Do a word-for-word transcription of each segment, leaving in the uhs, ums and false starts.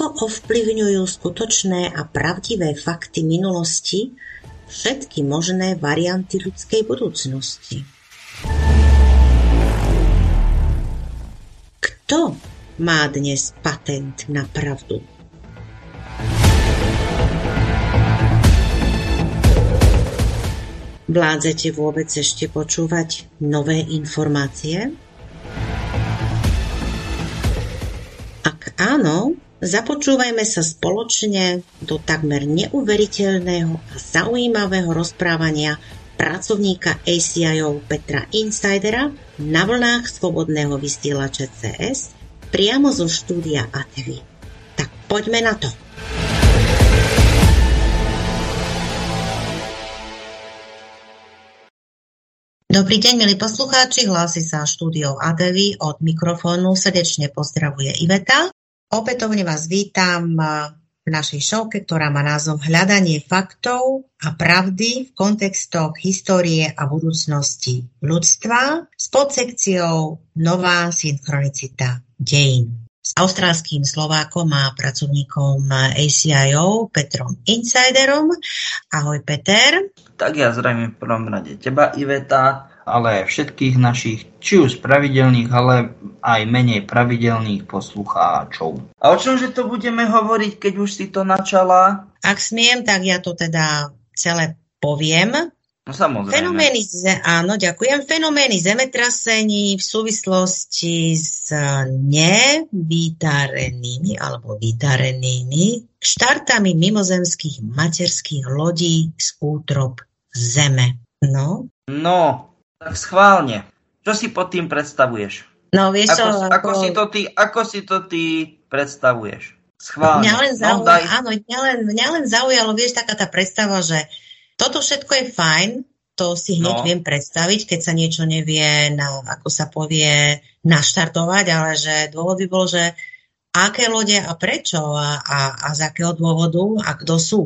ako ovplyvňujú skutočné a pravdivé fakty minulosti všetky možné varianty ľudskej budúcnosti. Kto má dnes patent na pravdu? Vládzete vôbec ešte počúvať nové informácie? Ak áno, započúvajme sa spoločne do takmer neuveriteľného a zaujímavého rozprávania pracovníka á cé í ó Petra Insidera na vlnách Slobodného vysielača cé es priamo zo štúdia á té vé. Tak poďme na to. Dobrý deň, milí poslucháči, hlási sa štúdio á té vé, od mikrofónu srdečne pozdravuje Iveta. Opätovne vás vítam v našej šovke, ktorá má názov Hľadanie faktov a pravdy v kontextoch histórie a budúcnosti ľudstva s podsekciou Nová synchronicita dejín. S austrálskym Slovákom a pracovníkom á cé í ó Petrom Insiderom. Ahoj, Peter. Tak ja zdravím v prvom rade teba, Iveta, ale aj všetkých našich, či už pravidelných, ale aj menej pravidelných poslucháčov. A o čomže to budeme hovoriť, keď už si to načala? Ak smiem, tak ja to teda celé poviem. No samozrejme. Fenomény, áno, ďakujem. Fenomény zemetrasení v súvislosti s nevydarenými alebo vydarenými štartami mimozemských materských lodí z útrob Zeme. No? No, tak schválne. Čo si pod tým predstavuješ? No, vieš čo, ako, ako, ako, si to ty, ako si to ty predstavuješ? Schválne. Mňa len, zaujalo, no, daj... áno, mňa, len, mňa len zaujalo, vieš, taká tá predstava, že toto všetko je fajn, to si hneď no. viem predstaviť, keď sa niečo nevie, na, ako sa povie, naštartovať, ale že dôvod by bol, že aké lode a prečo a, a, a z akého dôvodu a kto sú.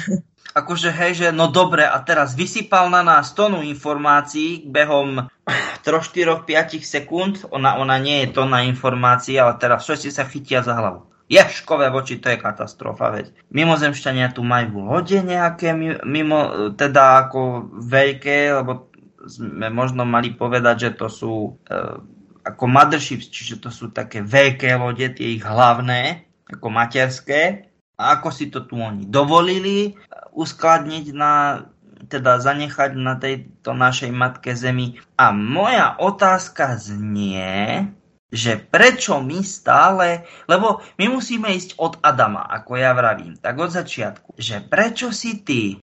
Akože hej, že no dobre, a teraz vysypal na nás tonu informácií behom tri, štyri, päť sekúnd, ona, ona nie je tona informácií, ale teraz všetci sa chytia za hlavu. Ješkové voči, to je katastrofa, veď. Mimozemšťania tu majú lode nejaké, mimo, teda ako veľké, lebo sme možno mali povedať, že to sú e, ako motherships, čiže to sú také veľké lode, tie ich hlavné, ako materské. A ako si to tu oni dovolili uskladniť na, teda zanechať na tejto našej matke Zemi. A moja otázka znie, že prečo my stále, lebo my musíme ísť od Adama, ako ja vravím, tak od začiatku, že prečo si ty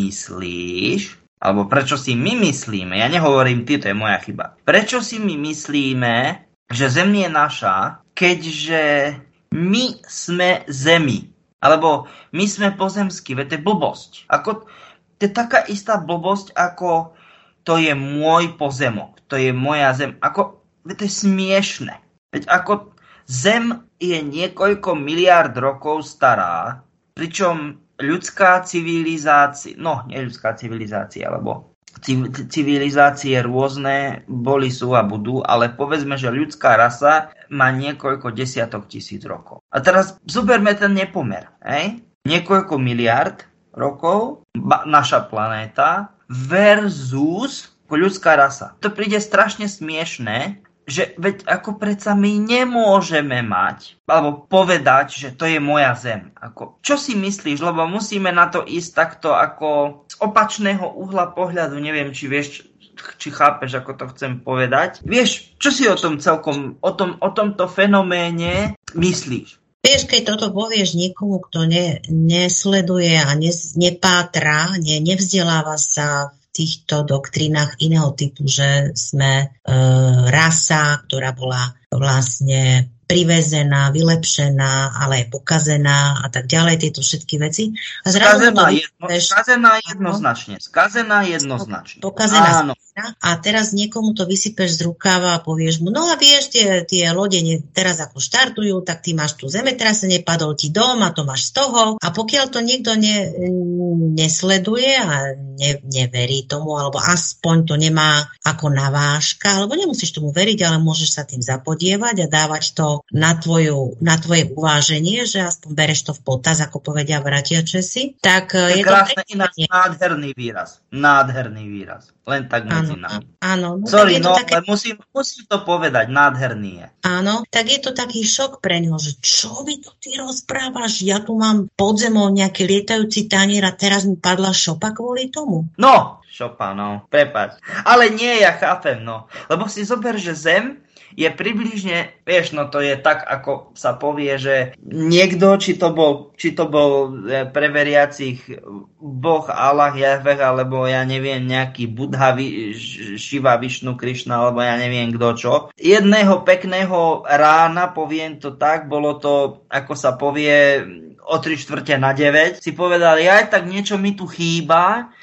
myslíš, alebo prečo si my myslíme, ja nehovorím ty, to je moja chyba, prečo si my myslíme, že Zem je naša, keďže my sme Zemi, alebo my sme pozemskí, veď to je blbosť. Ako, to je taká istá blbosť, ako to je môj pozemok, to je moja Zem, ako veď to je smiešne. Veď ako Zem je niekoľko miliárd rokov stará, pričom ľudská civilizácia, no nie ľudská civilizácia, lebo civilizácie rôzne boli, sú a budú, ale povedzme, že ľudská rasa má niekoľko desiatok tisíc rokov. A teraz zoberme ten nepomer. Hej? Niekoľko miliárd rokov ba, naša planéta versus ľudská rasa. To príde strašne smiešné, že veď ako predsa my nemôžeme mať, alebo povedať, že to je moja Zem. Ako, čo si myslíš? Lebo musíme na to ísť takto ako z opačného uhla pohľadu. Neviem, či vieš, či chápeš, ako to chcem povedať. Vieš, čo si o tom celkom, o, tom, o tomto fenoméne myslíš? Vieš, keď toto povieš niekomu, kto ne, nesleduje a ne, nepátra, ne, nevzdeláva sa týchto doktrínach iného typu, že sme e, rasa, ktorá bola vlastne privezená, vylepšená, ale aj pokazená a tak ďalej, tieto všetky veci. A skazená, jedno, skazená jednoznačne. Skazená jednoznačne. Pokazená. Áno. zajtra a teraz niekomu to vysypeš z rukáva a povieš mu, no a vieš, tie, tie lode ne, teraz ako štartujú, tak ty máš tu zemetrasenie, padol ti dom a to máš z toho. A pokiaľ to niekto ne, nesleduje a ne, neverí tomu, alebo aspoň to nemá ako navážka, alebo nemusíš tomu veriť, ale môžeš sa tým zapodievať a dávať to na, tvoju, na tvoje uváženie, že aspoň bereš to v potaz, ako povedia bratia Česi. Tak je, je to krásne, ináč nádherný výraz. Nádherný výraz. Len tak medzi áno, nami. Áno. No, Sorry, no, také... ale musím, musím to povedať. Nádherný je. Áno, tak je to taký šok pre neho, že čo mi to ty rozprávaš? Ja tu mám pod zemou nejaký lietajúci tanier a teraz mi padla šopa kvôli tomu. No, šopa, no, prepáč. Ale nie, ja chápem, no. Lebo si zober, že Zem je približne, vieš, no to je tak, ako sa povie, že niekto, či to bol, či to bol pre veriacich Boh, Allah, Jahveh, alebo ja neviem, nejaký Buddha, Šiva, Višnu, Krišna, alebo ja neviem kto čo. Jedného pekného rána, poviem to tak, bolo to, ako sa povie, o tri štvrte na deväť, si povedali, aj tak niečo mi tu chýba,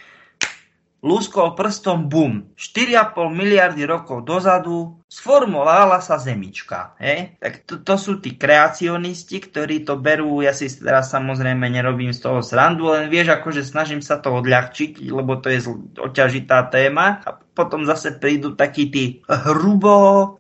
lúskol prstom, bum, štyri a pol miliardy rokov dozadu sformovala sa Zemička. Hej? Tak to, to sú tí kreacionisti, ktorí to berú, ja si teraz samozrejme nerobím z toho srandu, len vieš, akože snažím sa to odľahčiť, lebo to je oťažitá téma. A potom zase prídu takí tí hrubo,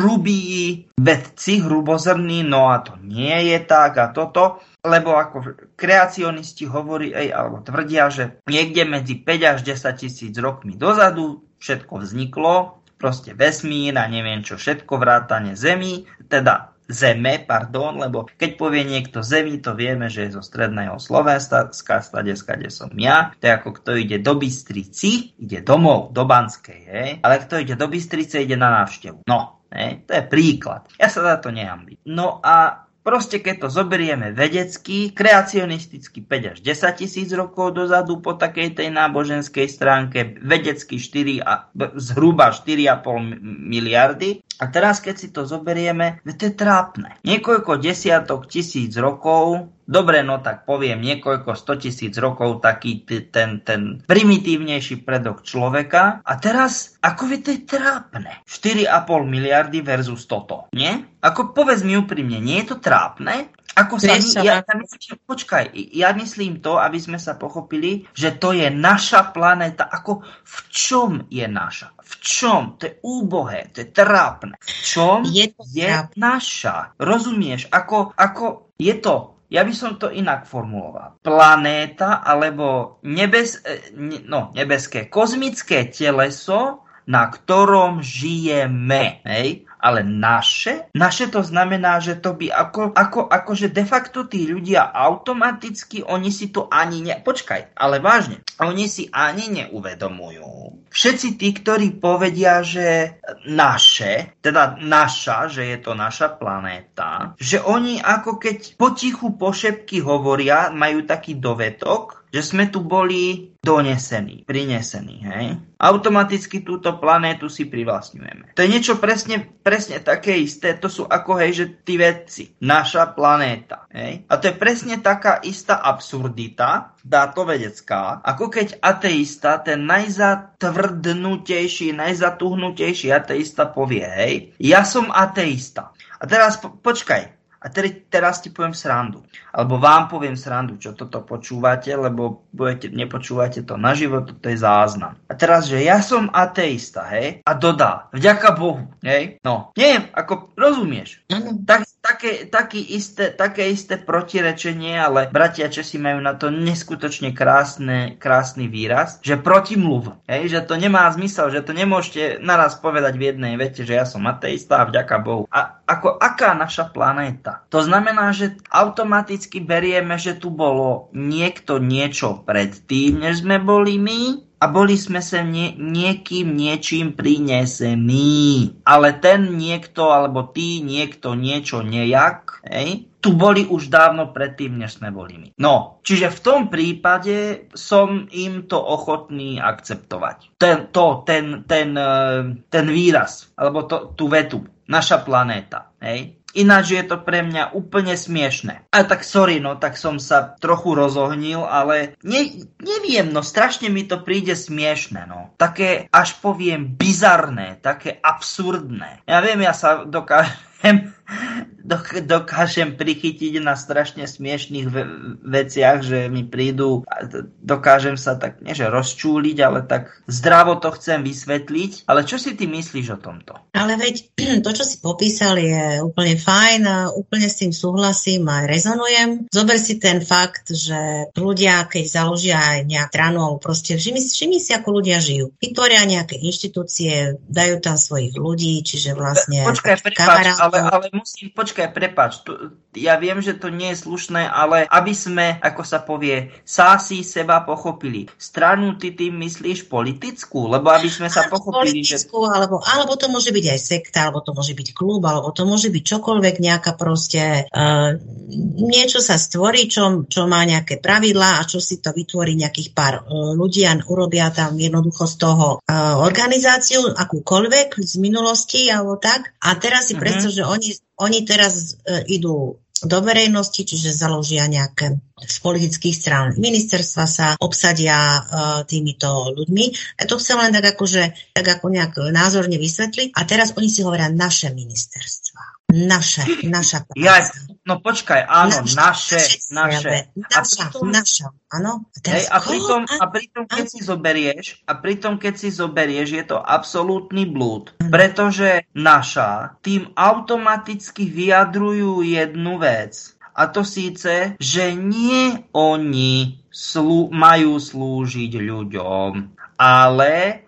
hrubí vedci, hrubozrní, no a to nie je tak a toto. Lebo ako kreacionisti hovorí, ej, alebo tvrdia, že niekde medzi päť až desať tisíc rokmi dozadu všetko vzniklo, proste vesmír a neviem čo, všetko vrátane Zemi, teda Zeme, pardon, lebo keď povie niekto Zemi, to vieme, že je zo stredného Slovenska, stade, skade som ja, to je ako kto ide do Bystrici, ide domov, do Banskej, hej, ale kto ide do Bystrice, ide na návštevu. No, hej, to je príklad. Ja sa za to nehambím. No a proste, keď to zoberieme vedecky, kreacionisticky päť až desať tisíc rokov dozadu po takej tej náboženskej stránke, vedecky štyri a, zhruba štyri a pol miliardy. A teraz, keď si to zoberieme, to je trápne. Niekoľko desiatok tisíc rokov, dobre, no tak poviem, niekoľko sto tisíc rokov taký ten, ten primitívnejší predok človeka. A teraz, ako vie, to je trápne. štyri a pol miliardy versus toto, nie? Ako povedz mi úprimne, nie je to trápne? Ako sa my, ja, ja myslím, počkaj, ja myslím to, aby sme sa pochopili, že to je naša planéta. Ako v čom je naša? V čom? To je úbohé, to je trápne. V čom je, je naša? Rozumieš? Ako, ako je to? Ja by som to inak formuloval. Planéta alebo nebes, no, nebeské, kozmické teleso, na ktorom žijeme. Hej? Ale naše? Naše to znamená, že to by ako, ako, akože de facto tí ľudia automaticky, oni si to ani ne... Počkaj, ale vážne, oni si ani neuvedomujú. Všetci tí, ktorí povedia, že naše, teda naša, že je to naša planéta, že oni ako keď potichu pošepky hovoria, majú taký dovetok, že sme tu boli donesení, prinesení, hej? Automaticky túto planétu si privlastňujeme. To je niečo presne, presne také isté, to sú ako, hej, že tí vedci, naša planéta, hej? A to je presne taká istá absurdita, dáto vedecká, ako keď ateista, ten najzatvrdnutejší, najzatuhnutejší ateista povie, hej, ja som ateista. A teraz po, počkaj, A teraz ti poviem srandu. Alebo vám poviem srandu, čo toto počúvate, lebo budete, nepočúvate to naživo, toto je záznam. A teraz, že ja som ateista, hej? A dodá, vďaka Bohu, hej? No, neviem, ako rozumieš. Tak, také, také, isté, také isté protirečenie, ale bratia Česi majú na to neskutočne krásne, krásny výraz, že protimluv, hej? Že to nemá zmysel, že to nemôžete naraz povedať v jednej vete, že ja som ateista a vďaka Bohu. A ako aká naša planéta? To znamená, že automaticky berieme, že tu bolo niekto niečo predtým, než sme boli my a boli sme sa nie, niekým niečím prinesení. Ale ten niekto, alebo tí niekto niečo nejak, hej, tu boli už dávno predtým, než sme boli my. No, čiže v tom prípade som im to ochotný akceptovať. Ten, to, ten, ten, ten výraz, alebo to, tú vetu. Naša planéta. Hej? Ináč je to pre mňa úplne smiešné. A tak sorry, no tak som sa trochu rozohnil, ale ne, neviem, no strašne mi to príde smiešné, no. Také, až poviem, bizarné, také absurdné. Ja viem, ja sa dokážem... dokážem prichytiť na strašne smiešných ve- veciach, že mi prídu, dokážem sa tak, nie že rozčúliť, ale tak zdravo to chcem vysvetliť. Ale čo si ty myslíš o tomto? Ale veď to, čo si popísal, je úplne fajn a úplne s tým súhlasím a rezonujem. Zober si ten fakt, že ľudia, keď založia aj nejakú stranu, proste všimni, všimni si, ako ľudia žijú. Vytvoria nejaké inštitúcie, dajú tam svojich ľudí, čiže vlastne... Počkaj, prepáč, ale, ale musím, počkaj, prepáč, tu, ja viem, že to nie je slušné, ale aby sme, ako sa povie, sási seba pochopili. Stranu ty tým myslíš politickú? Lebo aby sme sa pochopili, politickú, že... Alebo, alebo to môže byť aj sekta, alebo to môže byť klub, alebo to môže byť čokoľvek, nejaká proste uh, niečo sa stvorí, čo, čo má nejaké pravidlá a čo si to vytvorí nejakých pár uh, ľudí a urobia tam jednoducho z toho uh, organizáciu, akúkoľvek z minulosti alebo tak. A teraz si mm-hmm. predstav, že oni, oni teraz uh, idú do verejnosti, čiže založia nejaké z politických strán ministerstva, sa obsadia uh, týmito ľuďmi. Ja to chcem len tak akože, tak ako nejak názorne vysvetliť. A teraz oni si hovoria naše ministerstva. Naše, naša práca. Ja, no počkaj, áno, naše, naše. naše. Naša, pritom, naša, áno. A, hej, a, pritom, a pritom, keď a... si zoberieš, a pritom, keď si zoberieš, je to absolútny blúd, mm. pretože naša tým automaticky vyjadrujú jednu vec. A to síce, že nie oni slú, majú slúžiť ľuďom, ale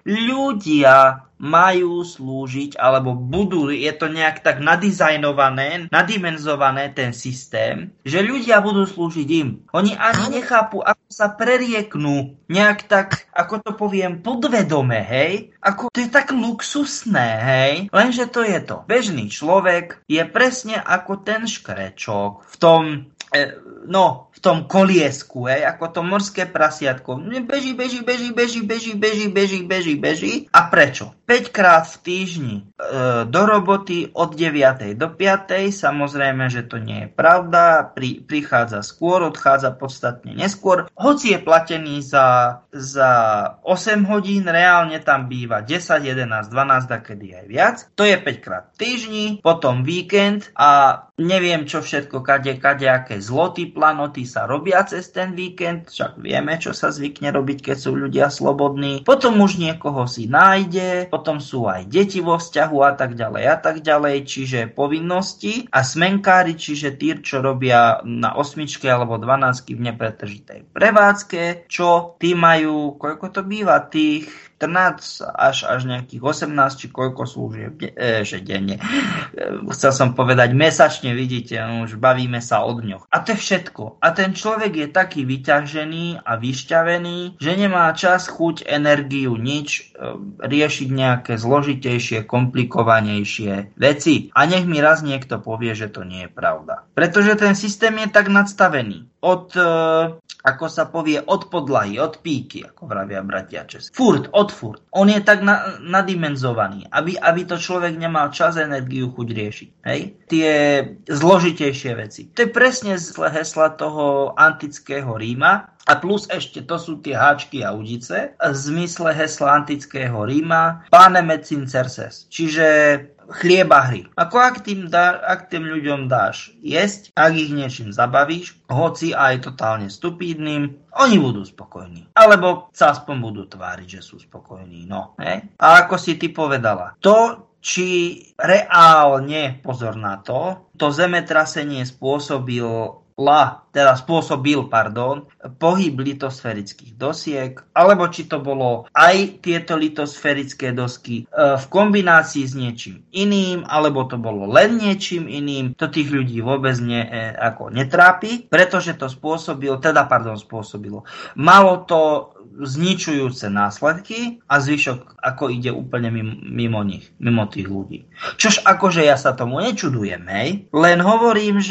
ľudia majú slúžiť, alebo budú, je to nejak tak nadizajnované, nadimenzované ten systém, že ľudia budú slúžiť im. Oni ani nechápu, ako sa prerieknú, nejak tak, ako to poviem, podvedome, hej? Ako, to je tak luxusné, hej? Lenže to je to. Bežný človek je presne ako ten škrečok v tom, eh, no, v tom koliesku, hej? Ako to morské prasiatko. Beží, beží, beží, beží, beží, beží, beží, beží, beží. A prečo? päťkrát v týždni e, do roboty od deviatej do piatej. Samozrejme, že to nie je pravda. Pri, prichádza skôr, odchádza podstatne neskôr. Hoci je platený za, za osem hodín, reálne tam býva desať, jedenásť, dvanásť, dakedy aj viac. To je päťkrát v týždni, potom víkend a neviem čo všetko, kade, kadejaké zloty, planoty sa robia cez ten víkend. Však vieme, čo sa zvykne robiť, keď sú ľudia slobodní. Potom už niekoho si nájde, potom sú aj deti vo vzťahu a tak ďalej a tak ďalej, čiže povinnosti a smenkári, čiže tí, čo robia na osmičke alebo dvanáctky v nepretržitej prevádzke, čo tí majú, koľko to býva, tých štrnásť až, až nejakých osemnásť, či koľko služieb, e, že denne. E, chcel som povedať mesačne, vidíte, no už bavíme sa o dňoch. A to je všetko. A ten človek je taký vyťažený a vyšťavený, že nemá čas, chuť, energiu, nič, e, riešiť nejaké zložitejšie, komplikovanejšie veci. A nech mi raz niekto povie, že to nie je pravda. Pretože ten systém je tak nadstavený. Od, e, ako sa povie, od podlahy, od píky, ako vravia bratia Česi. Furt, od furt. On je tak na, nadimenzovaný, aby, aby to človek nemal čas, energiu, chuť riešiť. Hej? Tie zložitejšie veci. To je presne zle hesla toho antického Ríma. A plus ešte, to sú tie háčky a udice. V zmysle hesla antického Ríma panem et sincerses. Čiže chlieba hry. Ako ak tým, dá, ak tým ľuďom dáš jesť, ak ich niečím zabavíš, hoci aj totálne stupidným, oni budú spokojní. Alebo sa aspoň budú tváriť, že sú spokojní. No, hej? A ako si ty povedala, to, či reálne, pozor na to, to zemetrasenie spôsobil La, teda spôsobil, pardon, pohyb litosférických dosiek, alebo či to bolo aj tieto litosférické dosky e, v kombinácii s niečím iným, alebo to bolo len niečím iným, to tých ľudí vôbec ne, e, ako netrápi, pretože to spôsobil, teda pardon, spôsobilo. Malo to zničujúce následky a zvyšok ako ide úplne mimo, mimo nich, mimo tých ľudí. Čož akože ja sa tomu nečudujem, hej? Len hovorím, že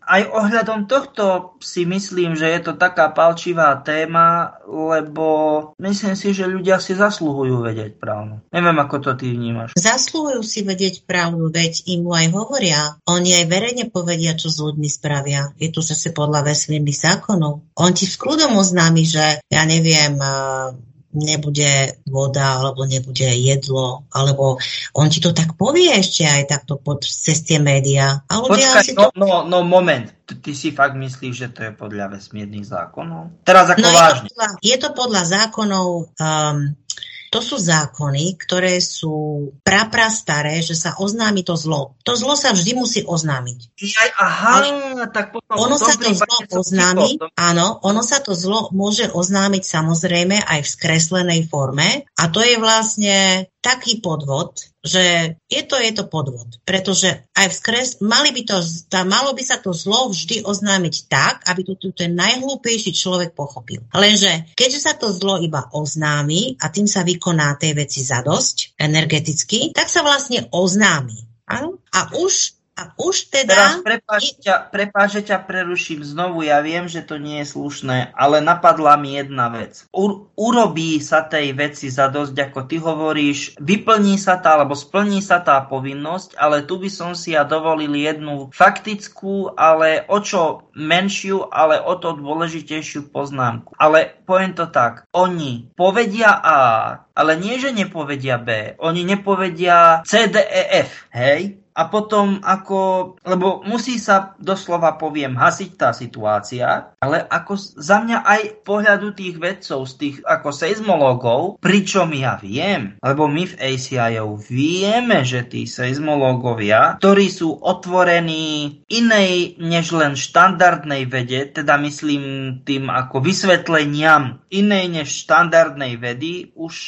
aj ohľadom tohto si myslím, že je to taká palčivá téma, lebo myslím si, že ľudia si zasluhujú vedieť pravdu. Neviem, ako to ty vnímaš. Zasluhujú si vedieť pravdu, veď im aj hovoria. Oni aj verejne povedia, čo s ľuďmi spravia. Je to zase podľa vesmírnych zákonov. On ti s kľudom oznámi, že ja neviem, nebude voda, alebo nebude jedlo, alebo on ti to tak povie ešte aj takto pod, cez tie médiá. Počkaj, si to... no, no, no, moment. Ty si fakt myslíš, že to je podľa vesmírnych zákonov? Teraz ako no, vážne. Je to podľa, je to podľa zákonov... Um, To sú zákony, ktoré sú praprastaré, že sa oznámi to zlo. To zlo sa vždy musí oznámiť. Aj, aha, Ale tak potom... Ono sa to zlo oznámi, to... áno, ono sa to zlo môže oznámiť samozrejme aj v skreslenej forme a to je vlastne taký podvod, že je to, je to podvod, pretože aj v skres, mali by to, tá, malo by sa to zlo vždy oznámiť tak, aby to tu ten najhlúpejší človek pochopil. Lenže keďže sa to zlo iba oznámi a tým sa vykoná tej veci zadosť energeticky, tak sa vlastne oznámi. Áno? A už A už teda... Teraz prepáč, ťa, prepáč, že ťa preruším znovu, ja viem, že to nie je slušné, ale napadla mi jedna vec. U, urobí sa tej veci za dosť, ako ty hovoríš, vyplní sa tá, alebo splní sa tá povinnosť, ale tu by som si ja dovolil jednu faktickú, ale o čo menšiu, ale o to dôležitejšiu poznámku. Ale poviem to tak, oni povedia A, ale nie, že nepovedia B, oni nepovedia C, D, E, F, hej? A potom ako, lebo musí sa doslova poviem hasiť tá situácia, ale ako za mňa aj pohľadu tých vedcov, z tých ako seizmológov, pričom ja viem, lebo my v á cé í ó vieme, že tí seizmológovia, ktorí sú otvorení inej než len štandardnej vede, teda myslím tým ako vysvetleniam inej než štandardnej vedy, už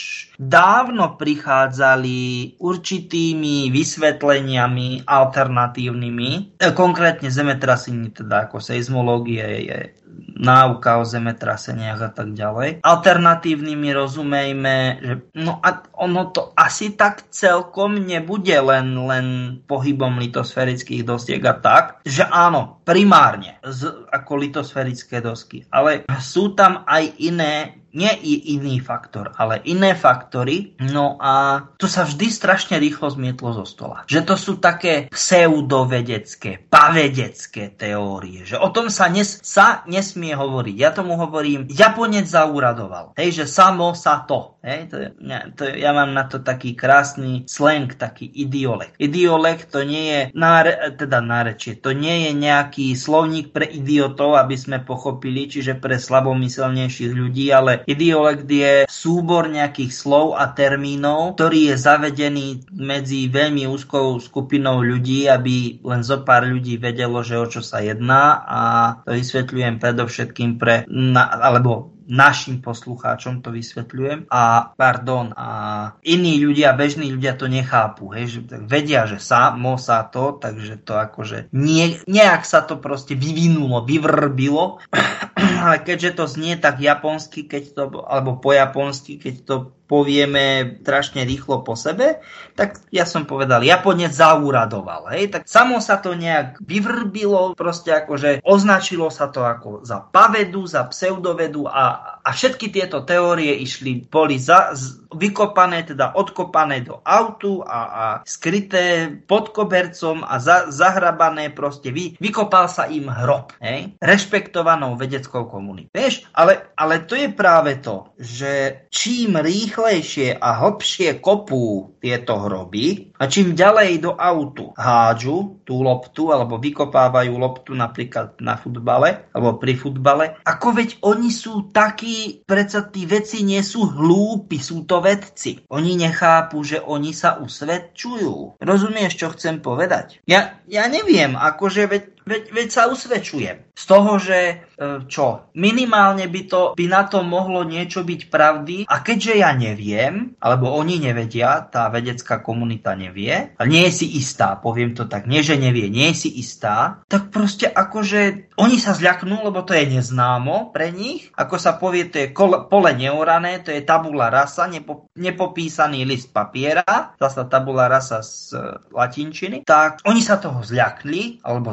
dávno prichádzali určitými vysvetleniami alternatívnymi, konkrétne zemetrasenie, teda ako seizmológie je náuka o zemetraseniach a tak ďalej. Alternatívnymi rozumejme, že no a ono to asi tak celkom nebude len, len pohybom litosférických dosiek a tak, že áno, primárne z, ako litosférické dosky, ale sú tam aj iné, nie i iný faktor, ale iné faktory, no a to sa vždy strašne rýchlo zmietlo zo stola. Že to sú také pseudovedecké, pavedecké teórie, že o tom sa, nes, sa nesmie hovoriť. Ja tomu hovorím, Japonec zauradoval, hej, že samo sa to. Hej, to, je, to je, ja mám na to taký krásny slang, taký idiolek. Idiolek to nie je náre, teda nárečie, to nie je nejaký slovník pre idiotov, aby sme pochopili, čiže pre slabomyselnejších ľudí, ale idiolekt je súbor nejakých slov a termínov, ktorý je zavedený medzi veľmi úzkou skupinou ľudí, aby len zo pár ľudí vedelo, že o čo sa jedná, a to vysvetľujem predovšetkým pre, na, alebo našim poslucháčom to vysvetľujem. A pardon, a iní ľudia, bežní ľudia to nechápu, hej, že vedia, že samo sa to, takže to akože nie, nejak sa to proste vyvinulo, vyvrbilo, ale keďže to znie tak japonsky, keď to, alebo po japonsky, keď to povieme strašne rýchlo po sebe, tak ja som povedal, Japonec zauradoval, hej, tak samo sa to nejak vyvrbilo, proste akože označilo sa to ako za pavedu, za pseudovedu a, a všetky tieto teórie išli, boli za, z, vykopané, teda odkopané do autu a, a skryté pod kobercom a za, zahrabané, proste vy, vykopal sa im hrob, hej, rešpektovanou vedeckou komunitou. Vieš, ale, ale to je práve to, že čím rýchlejšie a hlbšie kopú tieto hroby a čím ďalej do autu hádžu tú loptu alebo vykopávajú loptu napríklad na futbale alebo pri futbale, ako veď oni sú takí, predsa tí veci nie sú hlúpi, sú to vedci. Oni nechápu, že oni sa usvedčujú. Rozumieš, čo chcem povedať? Ja, ja neviem, akože veď Veď, veď sa usvedčujem. Z toho, že čo, minimálne by, to, by na to mohlo niečo byť pravdy, a keďže ja neviem, alebo oni nevedia, tá vedecká komunita nevie, a nie je si istá, poviem to tak, nie že nevie, nie je si istá, tak proste akože oni sa zľaknú, lebo to je neznámo pre nich, ako sa povie, to je pole neorané, to je tabula rasa, nepo, nepopísaný list papiera, zasa tabula rasa z latinčiny, tak oni sa toho zľakli, alebo zľaknú,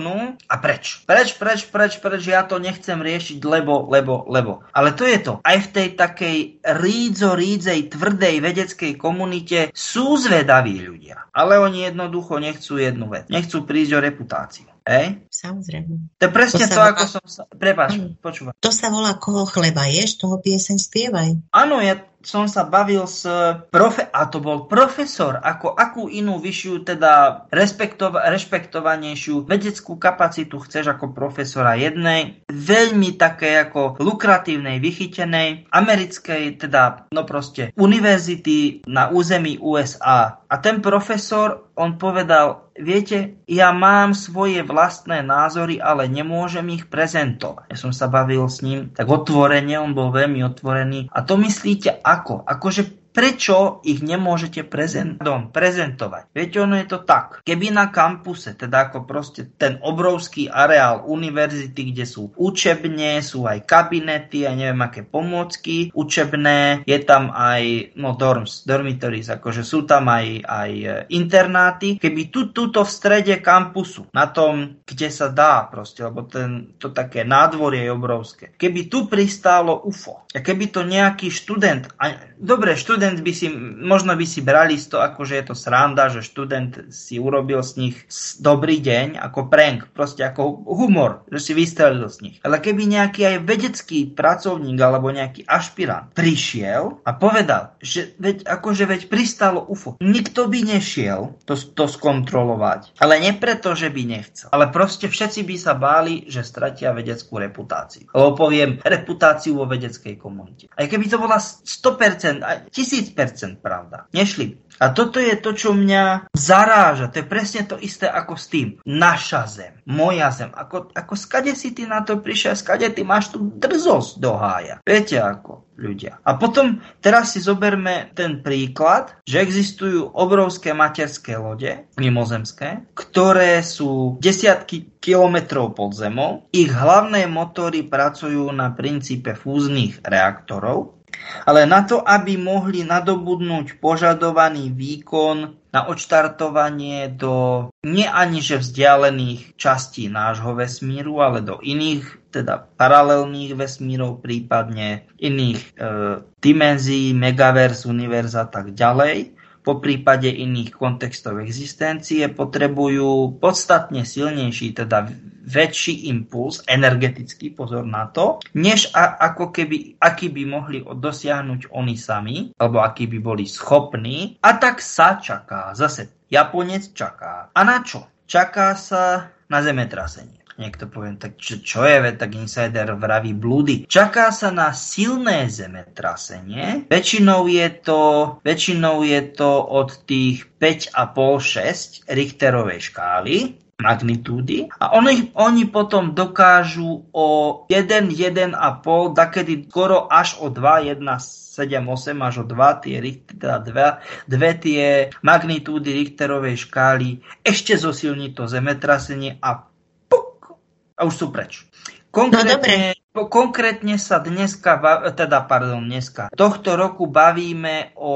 oknu a preč. Preč, preč, preč, preč, ja to nechcem riešiť, lebo, lebo, lebo. Ale to je to. Aj v tej takej rídzo, rídzej, tvrdej vedeckej komunite sú zvedaví ľudia. Ale oni jednoducho nechcú jednu vec. Nechcú prísť o reputáciu. Hej? Samozrejme. To je presne to, to volá... ako som sa... Prepáč, počúvaj. To sa volá koho chleba ješ, toho pieseň spievaj. Áno, ja som sa bavil s profe... A to bol profesor, ako akú inú vyššiu, teda respektova... rešpektovanejšiu vedeckú kapacitu chceš ako profesora jednej, veľmi také ako lukratívnej, vychytenej, americkej, teda, no proste, univerzity na území ú es á. A ten profesor, on povedal, viete, ja mám svoje vlastné názory, ale nemôžem ich prezentovať. Ja som sa bavil s ním tak otvorene, on bol veľmi otvorený. A to myslíte ako? Akože prečo ich nemôžete prezentovať? Viete, ono je to tak. Keby na kampuse, teda ako proste ten obrovský areál univerzity, kde sú učebne, sú aj kabinety a neviem aké pomôcky učebné, je tam aj no dorms, dormitories, akože sú tam aj, aj internáty. Keby tu, tuto v strede kampusu, na tom, kde sa dá proste, lebo ten, to také nádvorie je obrovské. Keby tu pristálo ú ef ó, a keby to nejaký študent, a, dobre, študent by si, možno by si brali z to, ako že je to sranda, že študent si urobil z nich dobrý deň, ako prank, proste ako humor, že si vystrelil z nich. Ale keby nejaký aj vedecký pracovník alebo nejaký ašpirant prišiel a povedal, že veď, akože veď pristalo ú ef ó, nikto by nešiel to, to skontrolovať, ale nie preto, že by nechcel, ale proste všetci by sa báli, že stratia vedeckú reputáciu. Lebo poviem, reputáciu vo vedeckej komunite. Aj keby to bola sto percent, aj tisíc percent pravda. Nešli. A toto je to, čo mňa zaráža. To je presne to isté ako s tým. Naša zem, moja zem. Ako, ako skade si ty na to prišiel, skade ty máš tú drzosť do hája. Viete ako, ľudia. A potom teraz si zoberme ten príklad, že existujú obrovské materské lode, mimozemské, ktoré sú desiatky kilometrov pod zemou. Ich hlavné motory pracujú na princípe fúznych reaktorov. Ale na to, aby mohli nadobudnúť požadovaný výkon na odštartovanie do nie aniže vzdialených častí nášho vesmíru, ale do iných, teda paralelných vesmírov, prípadne iných e, dimenzií, megaverz, univerz a tak ďalej, po prípade iných kontextov existencie, potrebujú podstatne silnejší, teda väčší impuls, energetický, pozor na to, než a, ako keby, aký by mohli dosiahnuť oni sami, alebo aký by boli schopní. A tak sa čaká, zase Japonec čaká. A na čo? Čaká sa na zemetrasenie. Niekto povie, tak čo, čo je, tak insider vraví blúdy. Čaká sa na silné zemetrasenie. Väčšinou je to, väčšinou je to od tých päť a pol šesť Richterovej škály magnitúdy a oni, oni potom dokážu o jeden, jeden a pol, dakedy skoro až o dva, jedna, sedem, osem až o dva, tie, teda dve, dve tie magnitúdy Richterovej škály ešte zosilní to zemetrasenie a puk, a už sú preč. Konkrétne, no, konkrétne sa dneska, teda pardon, dneska, tohto roku bavíme o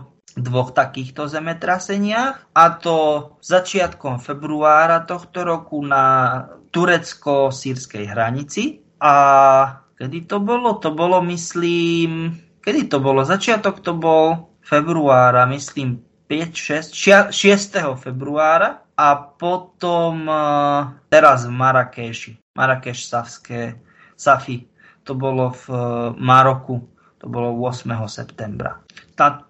dvoch takýchto zemetraseniach, a to začiatkom februára tohto roku na turecko-sýrskej hranici. A kedy to bolo? To bolo, myslím, kedy to bolo? Začiatok to bol februára, myslím päť šesť, šiesteho februára, a potom teraz v Marrakeši, Marrakeš Safské, Safi, to bolo v Maroku, to bolo ôsmeho septembra. Tá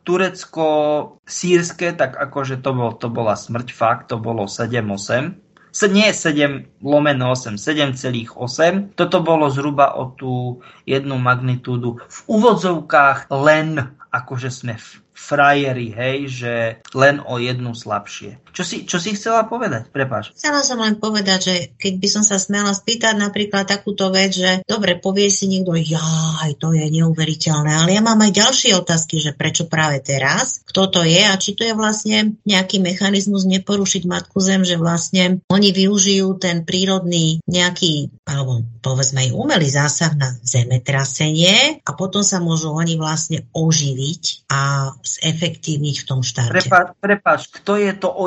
turecko-sýrske, tak akože to, bol, to bola smrť, fakt, to bolo sedem osem. Nie sedem lomeno osem, sedem celá osem. Toto bolo zhruba o tú jednu magnitúdu. V úvodzovkách len, akože sme frajeri, hej, že len o jednu slabšie. Čo si, čo si chcela povedať? Prepáč. Chcela som len povedať, že keď by som sa smela spýtať napríklad takúto vec, že dobre, povie si niekto, jaj, to je neuveriteľné, ale ja mám aj ďalšie otázky, že prečo práve teraz, kto to je a či to je vlastne nejaký mechanizmus neporušiť Matku Zem, že vlastne oni využijú ten prírodný nejaký, alebo povedzme aj umelý zásah na zemetrasenie a potom sa môžu oni vlastne oživiť a zefektívniť v tom štarte. Prepáč, prepáč, kto je to oni?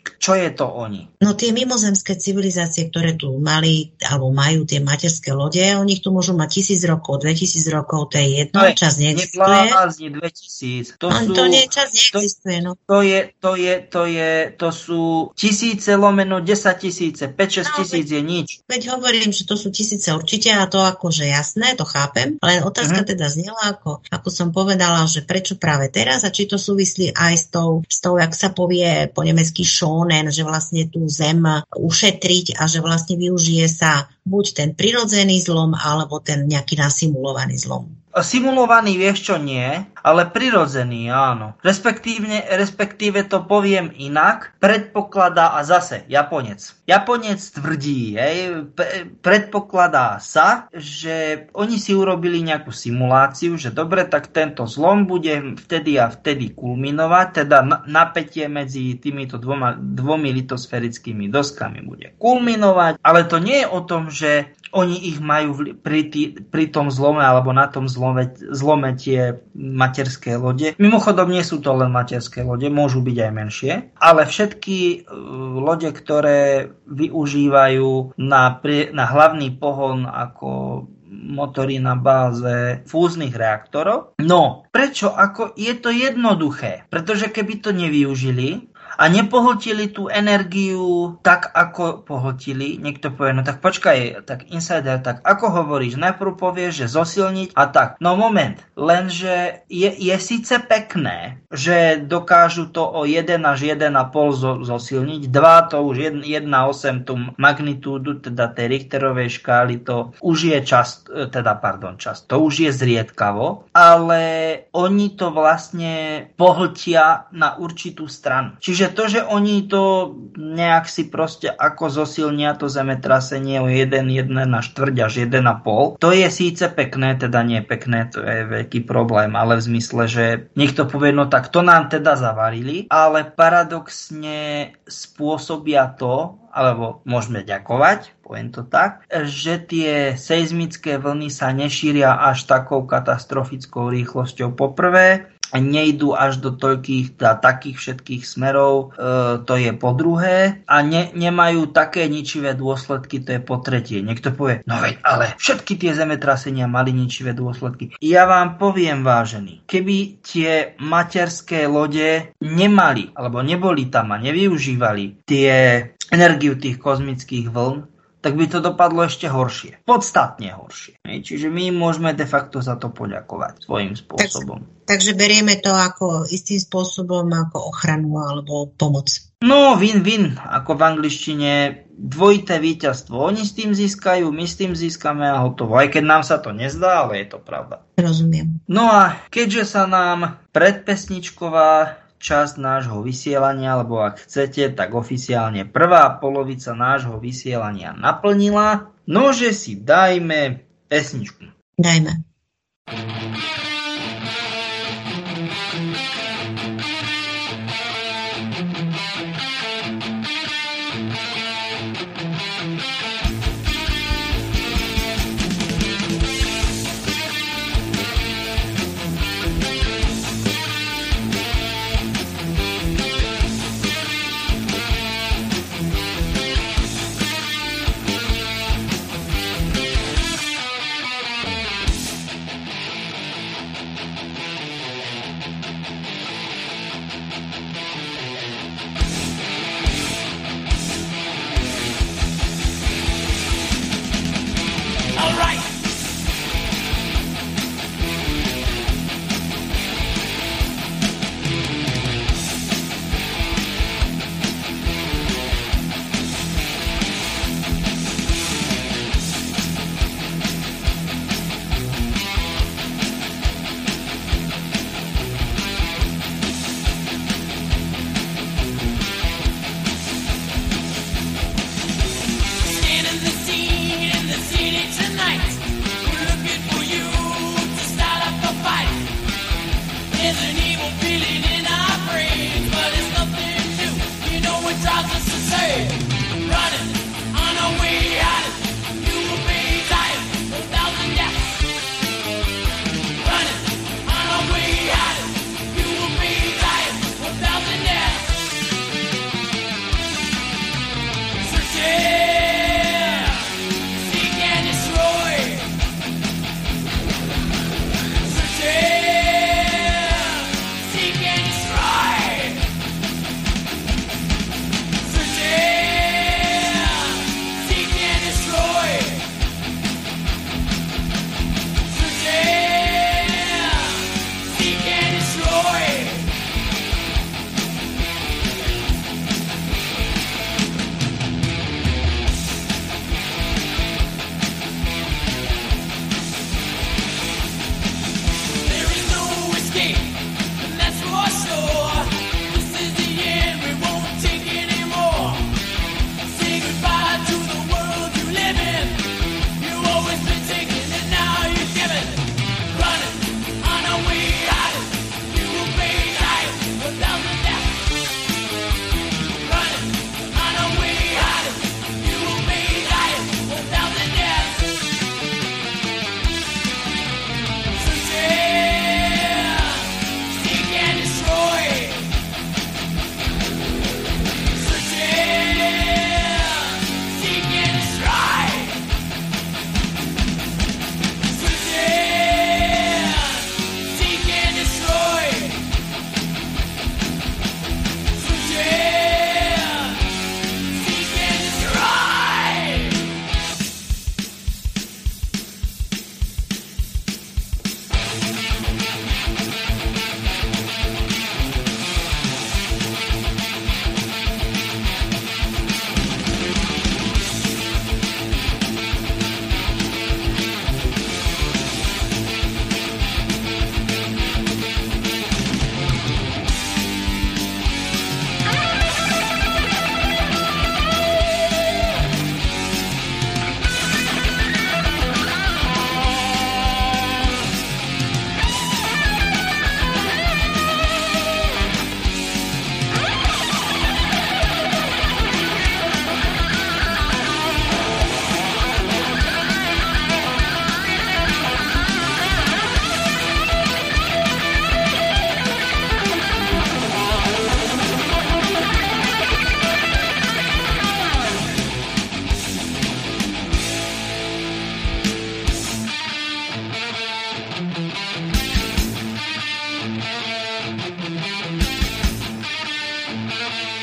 Čo je to oni? No tie mimozemské civilizácie, ktoré tu mali, alebo majú tie materské lode, oni tu môžu mať tisíc rokov, dvetisíc rokov, to je jedno, to je, čas neexistuje. Neblázni dvetisíc. To, no, sú, to nie, čas neexistuje, no. To je, to je, to je, to sú tisíce lomeno desať tisíce, päť šesť tisíc je nič. Veď hovorím, že to sú tisíce určite a to akože jasné, to chápem, ale otázka uh-huh. teda znela, ako, ako som povedala, že prečo práve teraz a či to súvislí aj s tou, s tou, jak sa povie po nemecky shonen, že vlastne tú zem ušetriť a že vlastne využije sa buď ten prirodzený zlom, alebo ten nejaký nasimulovaný zlom. Simulovaný, vieš čo, nie, ale prirodzený, áno. Respektíve, respektíve to poviem inak, predpokladá, a zase Japonec. Japonec tvrdí, hej, predpokladá sa, že oni si urobili nejakú simuláciu, že dobre, tak tento zlom bude vtedy a vtedy kulminovať, teda napätie medzi týmito dvoma, dvomi litosférickými doskami bude kulminovať, ale to nie je o tom, že oni ich majú pri, tý, pri tom zlome alebo na tom zlome, zlome tie materské lode. Mimochodom nie sú to len materské lode, môžu byť aj menšie, ale všetky uh, lode, ktoré využívajú na, na hlavný pohon ako motory na báze fúznych reaktorov. No, prečo? Ako je to jednoduché? Pretože keby to nevyužili a nepohltili tú energiu tak, ako pohltili, niekto povie, no tak počkaj, tak insider, tak ako hovoríš, najprv povieš, že zosilniť a tak. No moment, lenže je, je síce pekné, že dokážu to o jeden až jeden a pol zo, zosilniť, dva to už jeden celá osem tú magnitúdu, teda tej Richterovej škály, to už je čas, teda pardon, čas, to už je zriedkavo, ale oni to vlastne pohltia na určitú stranu. Čiže to, že oni to nejak si proste ako zosilnia to zemetrasenie o jeden, jeden na štvrť až jeden a pol, to je síce pekné, teda nie pekné, to je veľký problém, ale v zmysle, že niekto povie, no tak to nám teda zavarili, ale paradoxne spôsobia to, alebo môžeme ďakovať, poviem to tak, že tie seizmické vlny sa nešíria až takou katastrofickou rýchlosťou poprvé, nejdú až do toľkých, teda, takých všetkých smerov, e, to je po druhé, a ne, nemajú také ničivé dôsledky, to je po tretie. Niekto povie, no veď, ale všetky tie zemetrasenia mali ničivé dôsledky. Ja vám poviem, vážený, keby tie materské lode nemali, alebo neboli tam a nevyužívali tie energiu tých kozmických vln, tak by to dopadlo ešte horšie. Podstatne horšie. Čiže my môžeme de facto za to poďakovať svojím spôsobom. Tak, takže berieme to ako istým spôsobom ako ochranu alebo pomoc. No, win-win, ako v angličtine dvojité víťazstvo. Oni s tým získajú, my s tým získame a hotovo. Aj keď nám sa to nezdá, ale je to pravda. Rozumiem. No a keďže sa nám predpesničková časť nášho vysielania, alebo ak chcete, tak oficiálne prvá polovica nášho vysielania naplnila, nože si dajme pesničku. Dajme.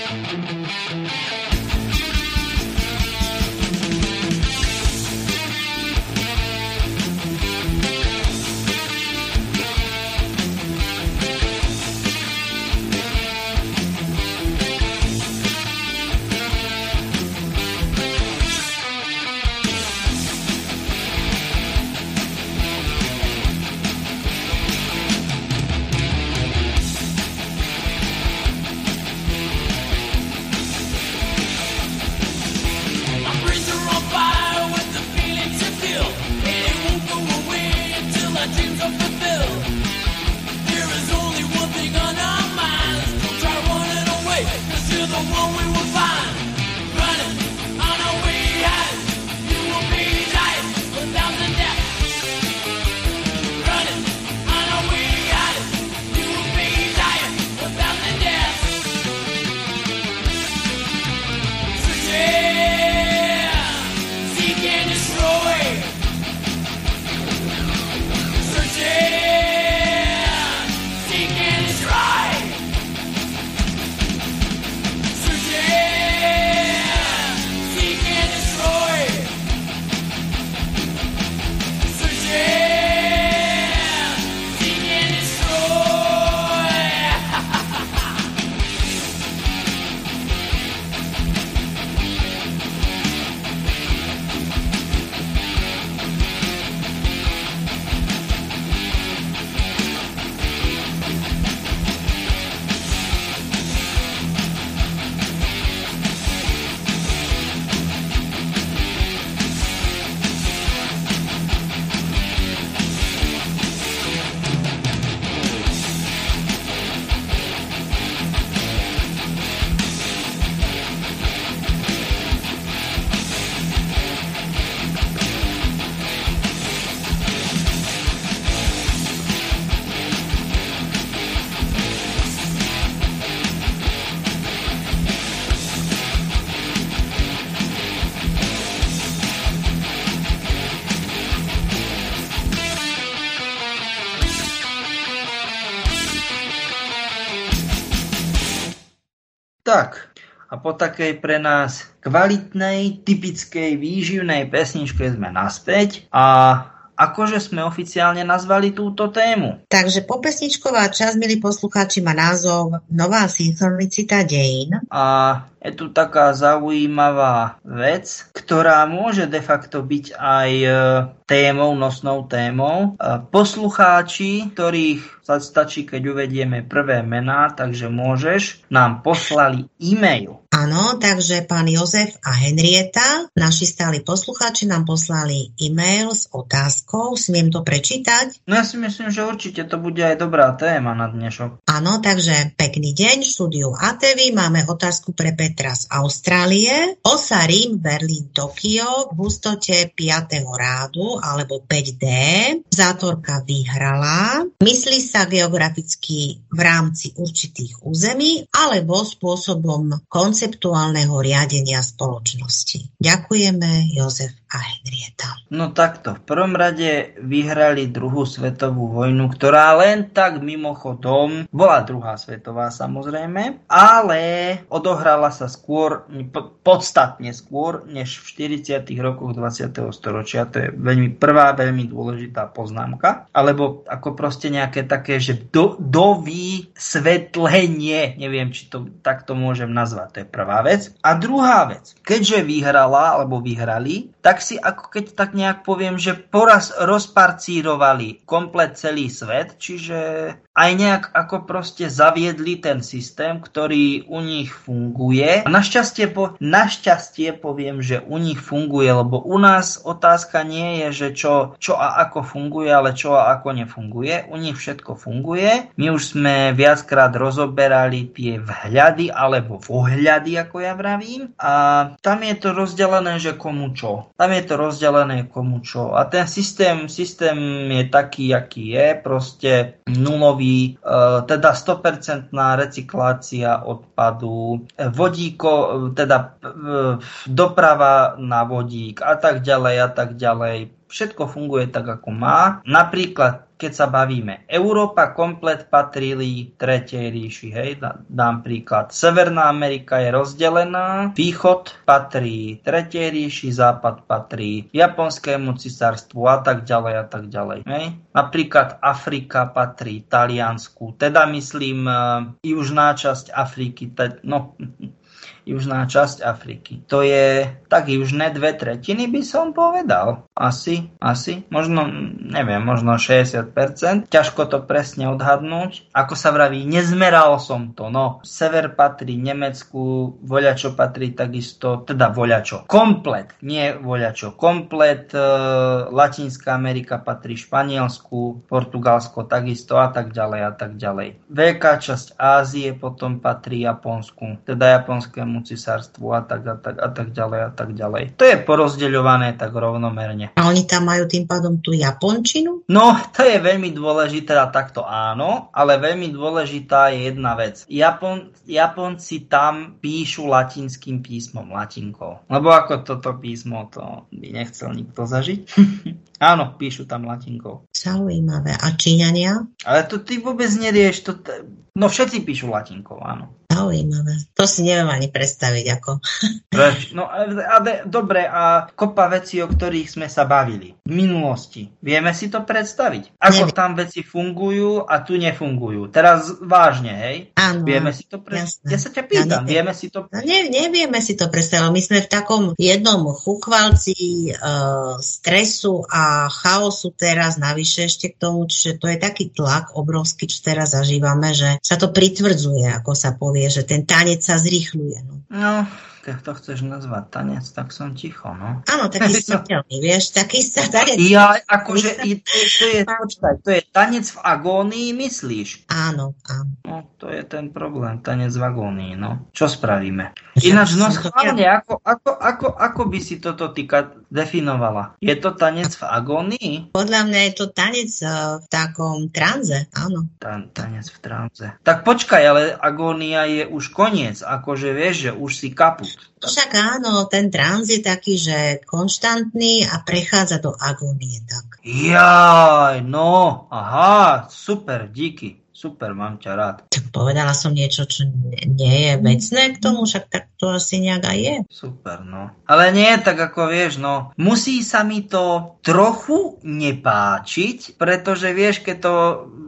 Tak, a po takej pre nás kvalitnej, typickej, výživnej pesničke sme naspäť a akože sme oficiálne nazvali túto tému. Takže popesničková časť, milí poslucháči, má názov Nová synchronicita dejín. A je tu taká zaujímavá vec, ktorá môže de facto byť aj témou, nosnou témou. Poslucháči, ktorých sa stačí, keď uvedieme prvé mená, takže môžeš, nám poslali e-mail. Áno, takže pán Jozef a Henrieta, naši stáli poslucháči, nám poslali e-mail s otázkou. Smiem to prečítať? No ja si myslím, že určite to bude aj dobrá téma na dnešok. Áno, takže pekný deň, v štúdiu á té vé máme otázku pre Petra z Austrálie. Osa Rím, Berlín, Tokio v hustote piateho rádu alebo päť dé. Zátorka vyhrala. Myslí sa geograficky v rámci určitých území alebo spôsobom konceptuálneho riadenia spoločnosti. Ďakujeme, Jozef a Henrieta. No takto, v prvom rade vyhrali druhú svetovú vojnu, ktorá len tak mimochodom, bola druhá svetová samozrejme, ale odohrala sa skôr, podstatne skôr, než v štyridsiatych rokoch dvadsiateho storočia. To je veľmi prvá, veľmi dôležitá poznámka. Alebo ako proste nejaké také, že do, dovysvetlenie, neviem, či to takto môžem nazvať, to je prvá vec. A druhá vec, keďže vyhrala, alebo vyhrali, tak si ako keď tak nejak poviem, že poraz rozparcírovali komplet celý svet, čiže aj nejak ako proste zaviedli ten systém, ktorý u nich funguje. A našťastie, po, našťastie poviem, že u nich funguje, lebo u nás otázka nie je, že čo, čo a ako funguje, ale čo a ako nefunguje. U nich všetko funguje. My už sme viackrát rozoberali tie vhľady alebo vohľady, ako ja vravím. A tam je to rozdelené, že komu čo. Tam je to rozdelené komu čo. A ten systém, systém je taký, aký je, proste nulový, teda sto percent recyklácia odpadu, vodíko, teda doprava na vodík a tak ďalej a tak ďalej. všetko funguje tak, ako má. Napríklad, keď sa bavíme, Európa komplet patrili tretej ríši, hej, dám príklad. Severná Amerika je rozdelená, východ patrí tretej ríši, západ patrí japonskému císarstvu a tak ďalej a tak ďalej, hej. Napríklad Afrika patrí Taliansku, teda myslím južná časť Afriky, te, no... južná časť Afriky. To je tak južné dve tretiny, by som povedal. Asi, asi. Možno, neviem, možno šesťdesiat percent. Ťažko to presne odhadnúť. Ako sa vraví, nezmeral som to. No, sever patrí Nemecku, voľačo patrí takisto, teda voľačo. Komplet, nie voľačo. Komplet, e, Latinská Amerika patrí Španielsku, Portugalsko takisto a tak ďalej a tak ďalej. Veľká časť Ázie potom patrí Japonsku, teda japonskému císarstvu a tak a tak a tak ďalej a tak ďalej. To je porozdeľované tak rovnomerne. A oni tam majú tým pádom tú japončinu? No, to je veľmi dôležité, a takto áno, ale veľmi dôležitá je jedna vec. Japon, Japonci tam píšu latinským písmom, latinkou. Lebo ako toto písmo, to by nechcel nikto zažiť. Áno, píšu tam latinkou. Zaujímavé. A Číňania? Ale to ty vôbec nerieš. To t- no všetci píšu latinkou, áno. Zaujímavé. To si neviem ani predstaviť, ako. No, ale dobre, a kopa vecí, o ktorých sme sa bavili v minulosti. Vieme si to predstaviť? Ako neviem. Tam veci fungujú a tu nefungujú. Teraz vážne, hej? Áno. Vieme si to predstaviť? Ja sa ťa pýtam, ja vieme si to no, ne, Nevieme si to predstaviť. My sme v takom jednom chukvalci e, stresu a chaosu teraz, navyše ešte k tomu, čiže to je taký tlak obrovský, čo teraz zažívame, že sa to pritvrdzuje, ako sa povie, že ten tanec sa zrýchľuje. No, no keď to chceš nazvať tanec, tak som ticho, no. Áno, taký smrteľný, vieš, taký sa tanec. Ja, akože, to je, to je, počkaj, to je tanec v agónii, myslíš? Áno, áno. No, to je ten problém, tanec v agónii, no. Čo spravíme? Ináč, no schválne, ako, ako, ako, ako by si toto týka definovala? Je to tanec v agónii? Podľa mňa je to tanec uh, v takom tranze, áno. Tan, tanec v tranze. Tak počkaj, ale agónia je už koniec, akože vieš, že už si kaput. Však áno, ten trans je taký, že konštantný a prechádza do agónie, tak. Jaj, no, aha, super, díky. Super, mám ťa rád. Tak povedala som niečo, čo nie je vecné k tomu, však tak to asi nejak aj je. Super, no. Ale nie, tak ako vieš, no. Musí sa mi to trochu nepáčiť, pretože vieš, keď to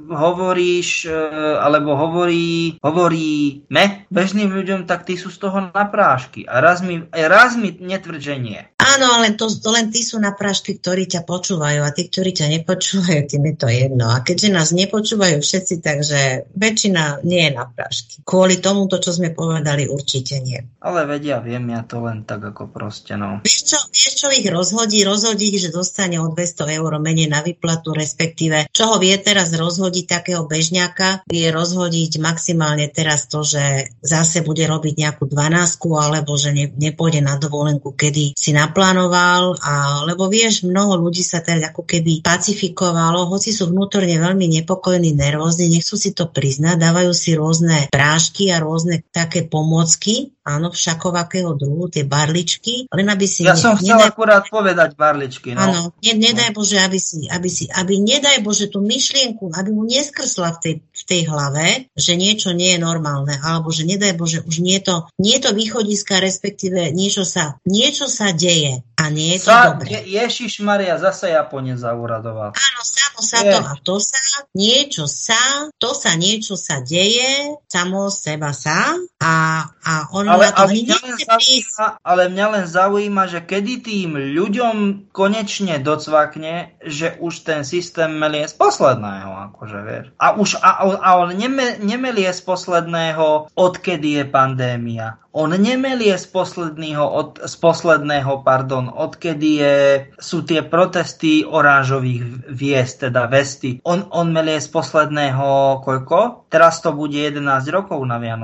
hovoríš, alebo hovorí, hovoríme bežným ľuďom, tak tí sú z toho na prášky. A raz mi, raz mi netvrď, že nie. Áno, ale to, to len tí sú na prášky, ktorí ťa počúvajú a tí, ktorí ťa nepočúvajú, tým je to jedno. A keďže nás nepočúvajú všetci, takže väčšina nie je na prášky. Kvôli tomu, to, čo sme povedali, určite nie. Ale vedia, viem ja to len tak ako proste, no. Vieš čo, vieš, čo ich rozhodí? Rozhodí, že dostane o dvesto eur menej na výplatu, respektíve, čo ho vie teraz rozhodiť takého bežňaka, vie rozhodiť maximálne teraz to, že zase bude robiť nejakú dvanásku, alebo že ne, nepôjde na dovolenku, kedy si naplánoval, a, lebo vieš, mnoho ľudí sa teraz ako keby pacifikovalo, hoci sú vnútorne veľmi nepokojní, nervózni, nechcú si to priznať, dávajú si rôzne prášky a rôzne také pomôcky, áno, všakovakého druhu, tie barličky, len aby si... Ja ne, som chcel nedaj... akurát povedať barličky, no. Áno, ne, nedaj Bože, aby si, aby si, aby nedaj Bože tú myšlienku, aby mu neskrsla v tej, v tej hlave, že niečo nie je normálne, alebo že nedaj Bože, už nie je to, nie je to východiska, respektíve niečo sa, niečo sa deje a nie je to sa, dobré. Je, Ježišmaria, zase Japonec zauradoval. Áno, samo sa je. to a to sa, niečo sa, to sa niečo sa deje, samo seba sa a, a on ale, na to ale, mňa zaujíma, ale mňa len zaujíma, že kedy tým ľuďom konečne docvakne, že už ten systém melie z posledného, akože vieš. A už a, a on neme, nemelie z posledného, odkedy je pandémia. On nemelie z posledného, od, z posledného, pardon, odkedy je, sú tie protesty oranžových viest, teda vesty. On, on melie z posledného, koľko? Teraz to bude jedenásť rokov na Vianoce.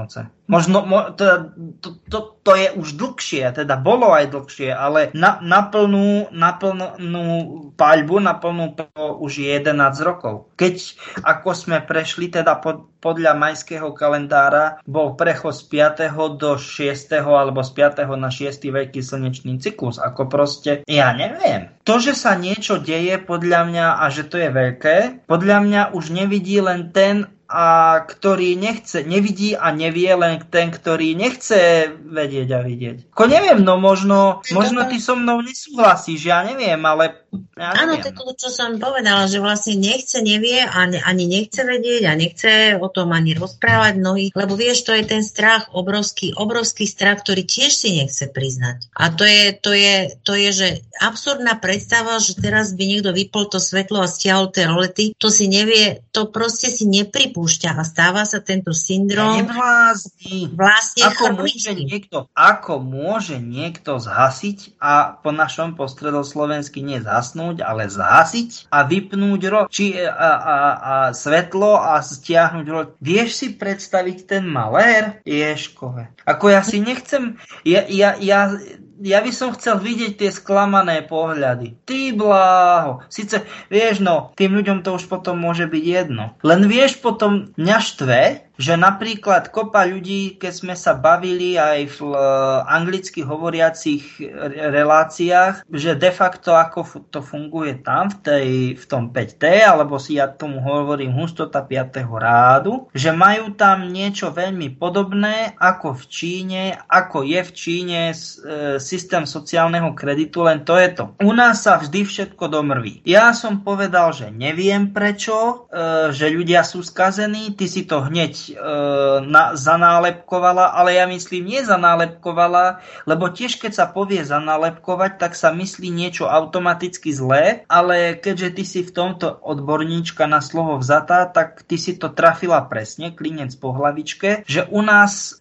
Možno, mo, to, to, to, to je už dlhšie, teda bolo aj dlhšie, ale na, na plnú, na plnú paľbu, na plnú to už je jedenásť rokov. Keď, ako sme prešli, teda pod, podľa majského kalendára, bol prechod z piateho do šiesteho alebo z piateho na šiesty veľký slnečný cyklus. Ako proste, ja neviem. To, že sa niečo deje podľa mňa a že to je veľké, podľa mňa už nevidí len ten, a ktorý nechce, nevidí a nevie len ten, ktorý nechce vedieť a vidieť. Ko neviem, no možno, možno ty so mnou nesúhlasíš, ja neviem, ale ja áno, to je to, čo som povedala, že vlastne nechce, nevie a ne, ani nechce vedieť a nechce o tom ani rozprávať mnohých, lebo vieš, to je ten strach, obrovský, obrovský strach, ktorý tiež si nechce priznať. A to je, to je, to je, že absurdná predstava, že teraz by niekto vypol to svetlo a stiahol tie rolety, to si nevie, to proste si nepripúšťa a stáva sa tento syndrom. Nevlázni. Vlastne ako môže, niekto, ako môže niekto zhasiť a po našom postredoslovensky nie zhasnúť, ale zhasiť a vypnúť ro- či, a, a, a svetlo a stiahnuť ro- Vieš si predstaviť ten malér? Ježkové. Ako ja si nechcem... Ja, ja, ja, ja by som chcel vidieť tie sklamané pohľady. Ty bláho. Sice, vieš, no, tým ľuďom to už potom môže byť jedno. Len vieš, potom mňa štve, že napríklad kopa ľudí, keď sme sa bavili aj v uh, anglicky hovoriacich reláciách, že de facto ako to funguje tam v, tej, v tom päť té, alebo si ja tomu hovorím hustota piateho rádu, že majú tam niečo veľmi podobné ako v Číne, ako je v Číne uh, systém sociálneho kreditu, len to je to. U nás sa vždy všetko domrví. Ja som povedal, že neviem prečo, uh, že ľudia sú skazení, ty si to hneď Na, zanálepkovala, ale ja myslím nie zanálepkovala, lebo tiež keď sa povie zanálepkovať, tak sa myslí niečo automaticky zlé, ale keďže ty si v tomto odborníčka na slovo vzatá, tak ty si to trafila presne, klinec po hlavičke, že u nás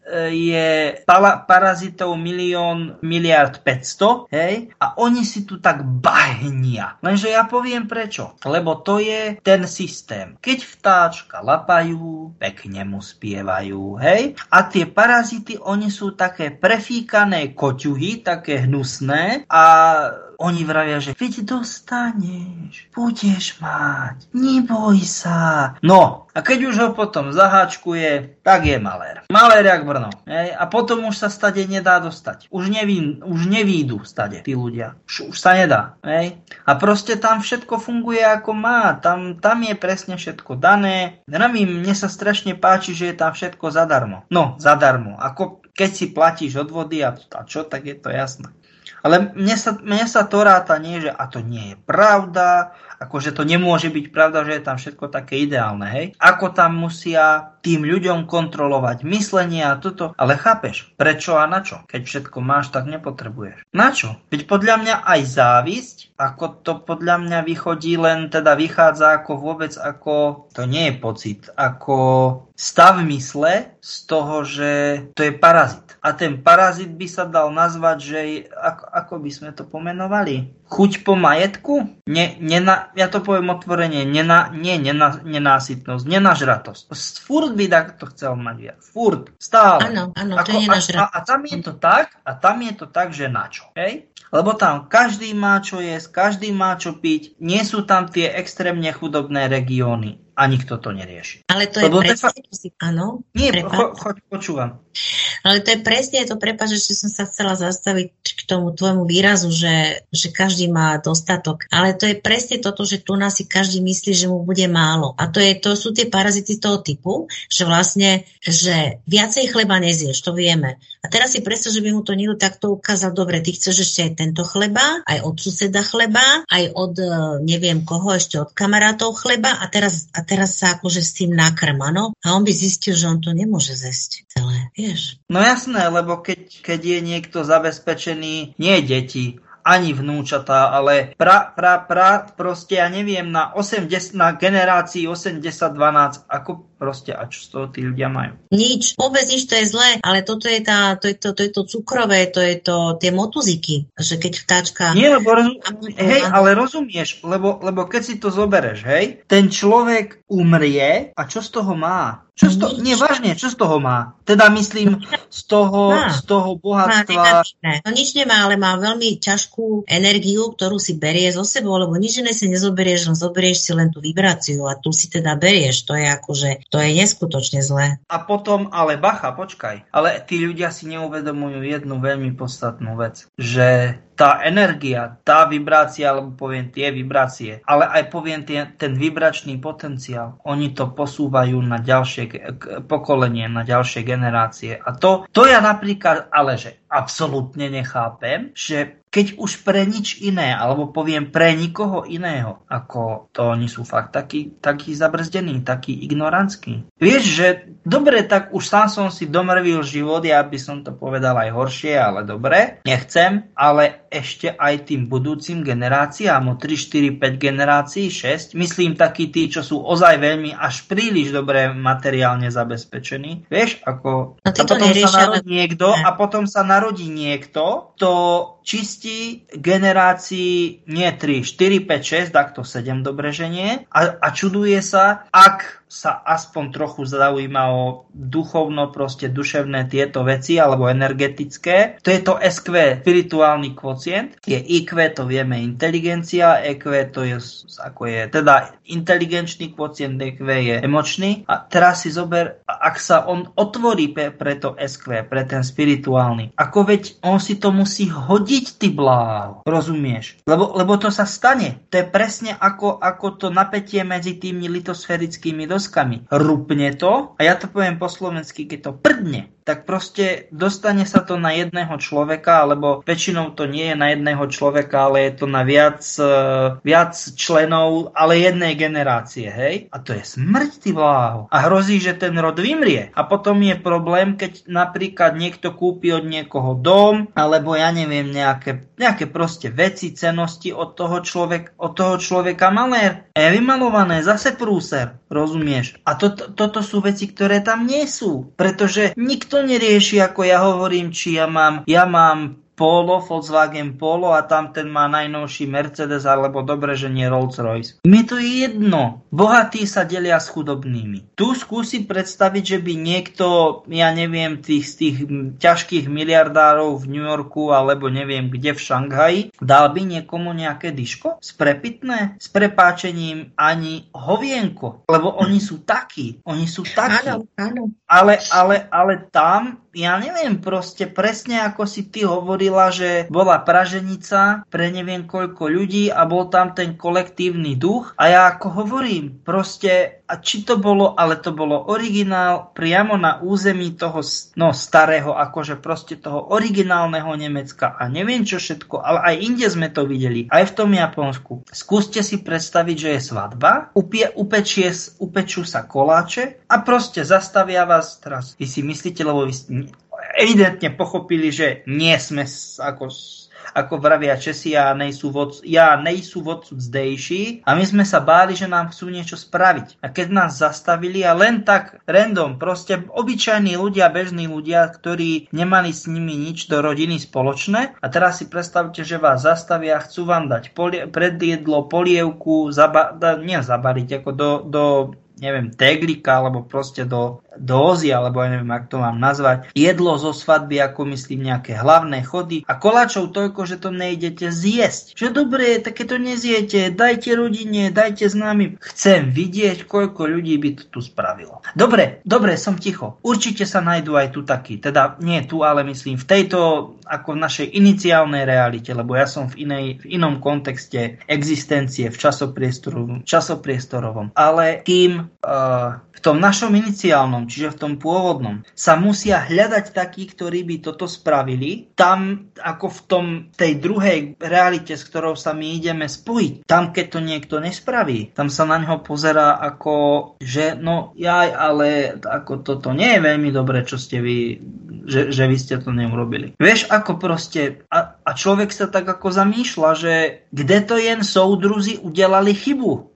je pala, parazitov milión, miliard päťsto, hej, a oni si tu tak bahnia. Lenže ja poviem prečo, lebo to je ten systém. Keď vtáčka lapajú, pekne mu spievajú, hej? A tie parazity, oni sú také prefíkané koťuhy, také hnusné a oni vravia, že veď dostaneš, budeš mať, neboj sa. No, a keď už ho potom zaháčkuje, tak je malér. Malér jak Brno. Hej? A potom už sa stade nedá dostať. Už, neví, už nevídu stade tí ľudia. Už, už sa nedá. Hej? A proste tam všetko funguje ako má. Tam, tam je presne všetko dané. Nevím, mne sa strašne páči, že je tam všetko zadarmo. No, zadarmo. Ako keď si platíš odvody a, a čo, tak je to jasné. Ale mne sa, mne sa to ráta nie, že a to nie je pravda, akože to nemôže byť pravda, že je tam všetko také ideálne, hej. Ako tam musia tým ľuďom kontrolovať myslenie a toto. Ale chápeš, prečo a na čo? Keď všetko máš, tak nepotrebuješ. Na čo? Veď podľa mňa aj závisť, ako to podľa mňa vychodí, len teda vychádza ako vôbec, ako, to nie je pocit, ako stav mysle z toho, že to je parazit. A ten parazit by sa dal nazvať, že ako, ako by sme to pomenovali? Chuť po majetku? Ne, nena, ja to poviem otvorene, nena, nie nena, nenásytnosť, nenažratosť. Furt by to chcel mať viac. Furt, stále. Áno, áno, to je nenažratosť. A, a tam je to tak, a tam je to tak, že na čo? Hej? Lebo tam každý má čo jesť, každý má čo piť, nie sú tam tie extrémne chudobné regióny. A nikto to nerieši. Ale to Lebo je presne, defa- si, áno. Nie, cho, choď, počúvam. Ale to je presne to, prepáč, že som sa chcela zastaviť k tomu tvojmu výrazu, že, že každý má dostatok. Ale to je presne toto, že tu nás si každý myslí, že mu bude málo. A to, je, to sú tie parazity toho typu, že vlastne, že viacej chleba nezieš, to vieme. A teraz si predstav, že by mu to niekto takto ukázal, dobre, ty chceš ešte aj tento chleba, aj od suseda chleba, aj od neviem koho, ešte od kamarátov chleba a teraz a teraz sa akože s tým nakrm, áno? A on by zistil, že on to nemôže zjesť celé, vieš? No jasné, lebo keď, keď je niekto zabezpečený, nie deti, ani vnúčatá, ale pra, pra, pra, proste ja neviem, na, osemdesiat, na generácii osemdesiat dvanásť, ako proste, a čo z toho tí ľudia majú? Nič, vôbec nič, to je zlé, ale toto je, tá, to, je to, to je to cukrové, to je to, tie motuziky, že keď vtáčka... Nie, lebo rozum, hej, ale rozumieš, lebo, lebo keď si to zobereš, hej, ten človek umrie a čo z toho má? Čo z toho, nie, vážne, čo z toho má? Teda myslím, z toho, z toho bohatstva... No nič nemá, ale má veľmi ťažkú energiu, ktorú si berie zo sebou, lebo nič iné si nezoberieš, len zoberieš si len tú vibráciu a tu si teda berieš. To je akože, to je neskutočne zlé. A potom, ale bacha, počkaj. Ale tí ľudia si neuvedomujú jednu veľmi podstatnú vec, že tá energia, tá vibrácia, alebo poviem tie vibrácie, ale aj poviem tie, ten vibračný potenciál, oni to posúvajú na ďalšie pokolenie, na ďalšie generácie. A to, to ja napríklad, ale že absolútne nechápem, že keď už pre nič iné, alebo poviem pre nikoho iného, ako to oni sú fakt takí, takí zabrzdení, takí ignorantskí. Vieš, že dobre, tak už sám som si domrvil život, ja by som to povedal aj horšie, ale dobre, nechcem, ale ešte aj tým budúcim generáciám, o tri, štyri, päť generácií, šesť, myslím takí tí, čo sú ozaj veľmi až príliš dobre materiálne zabezpečení. Vieš, ako... No, a potom neriešia, sa narodí ale... niekto, a potom sa narodí niekto, to čistí generácii nie tri, štyri, päť, šesť, takto sedem dobre, že nie. A, a čuduje sa, ak sa aspoň trochu zaujíma o duchovno, proste duševné tieto veci, alebo energetické. To je to es kvé, spirituálny kvocient. Je í kvé, to vieme, inteligencia. é kvé, to je, ako je, teda inteligenčný kvocient, é kvé je emočný. A teraz si zober, ak sa on otvorí pre, pre to es kvé, pre ten spirituálny, ako veď on si to musí hodiť, ty bláho. Rozumieš? Lebo, lebo to sa stane. To je presne ako, ako to napätie medzi tými litosférickými doskami. Rupne to, a ja to poviem po slovensky, keď to prdne, tak proste dostane sa to na jedného človeka, alebo väčšinou to nie je na jedného človeka, ale je to na viac, viac členov, ale jednej generácie, hej? A to je smrť, ty bláho. A hrozí, že ten rod vymrie. A potom je problém, keď napríklad niekto kúpi od niekoho dom, alebo ja neviem, nejaké, nejaké proste veci, cennosti od toho, človek, od toho človeka malé, je vymalované, zase prúser, rozumieš? A to, to, toto sú veci, ktoré tam nie sú, pretože nikto nerieši, ako ja hovorím, či ja mám, ja mám Polo, Volkswagen Polo a tam ten má najnovší Mercedes, alebo dobre, že nie Rolls-Royce. Mi to je jedno. Bohatí sa delia s chudobnými. Tu skúsi predstaviť, že by niekto, ja neviem, tých, z tých ťažkých miliardárov v New Yorku, alebo neviem kde v Šanghaji, dal by niekomu nejaké diško? Sprepitné? S prepáčením ani hovienko. Lebo oni sú takí. Oni sú takí. Áno, áno. Ale, ale, ale tam, ja neviem, proste presne ako si ty hovorila, že bola praženica pre neviem koľko ľudí a bol tam ten kolektívny duch. A ja ako hovorím, proste, a či to bolo, ale to bolo originál priamo na území toho no, starého, akože proste toho originálneho Nemecka a neviem čo všetko, ale aj inde sme to videli, aj v tom Japonsku. Skúste si predstaviť, že je svadba, upie, upečie, upečú sa koláče a proste zastavia vás teraz. Vy si myslíte, lebo vy evidentne pochopili, že nie sme ako, ako vravia Česi, ja nejsú vodcu, ja nejsú vodcu zdejší a my sme sa báli, že nám chcú niečo spraviť. A keď nás zastavili a len tak random, proste obyčajní ľudia, bežní ľudia, ktorí nemali s nimi nič do rodiny spoločné a teraz si predstavte, že vás zastavia, chcú vám dať polie, predjedlo, polievku, zaba, da, nie zabariť, ako do, do neviem, teglika, alebo proste do dózy, alebo ja neviem, ako to mám nazvať. Jedlo zo svadby, ako myslím, nejaké hlavné chody a koláčov toľko, že to nejdete zjesť. Čo dobre, také to nezjete, dajte rodine, dajte známym. Chcem vidieť, koľko ľudí by to tu spravilo. Dobre, dobre, som ticho. Určite sa nájdú aj tu takí, teda nie tu, ale myslím v tejto, ako v našej iniciálnej realite, lebo ja som v, inej, v inom kontexte existencie, v časopriestorovom, časopriestorovom. Ale kým uh, v tom našom iniciálnom, čiže v tom pôvodnom, sa musia hľadať takí, ktorí by toto spravili, tam ako v tom, tej druhej realite, s ktorou sa my ideme spojiť, tam keď to niekto nespraví, tam sa na ňo pozerá ako, že no jaj, ale ako toto nie je veľmi dobre, čo ste vy, že, že vy ste to neurobili. Vieš, ako proste, a, a človek sa tak ako zamýšľa, že kde to jen soudruzi udelali chybu,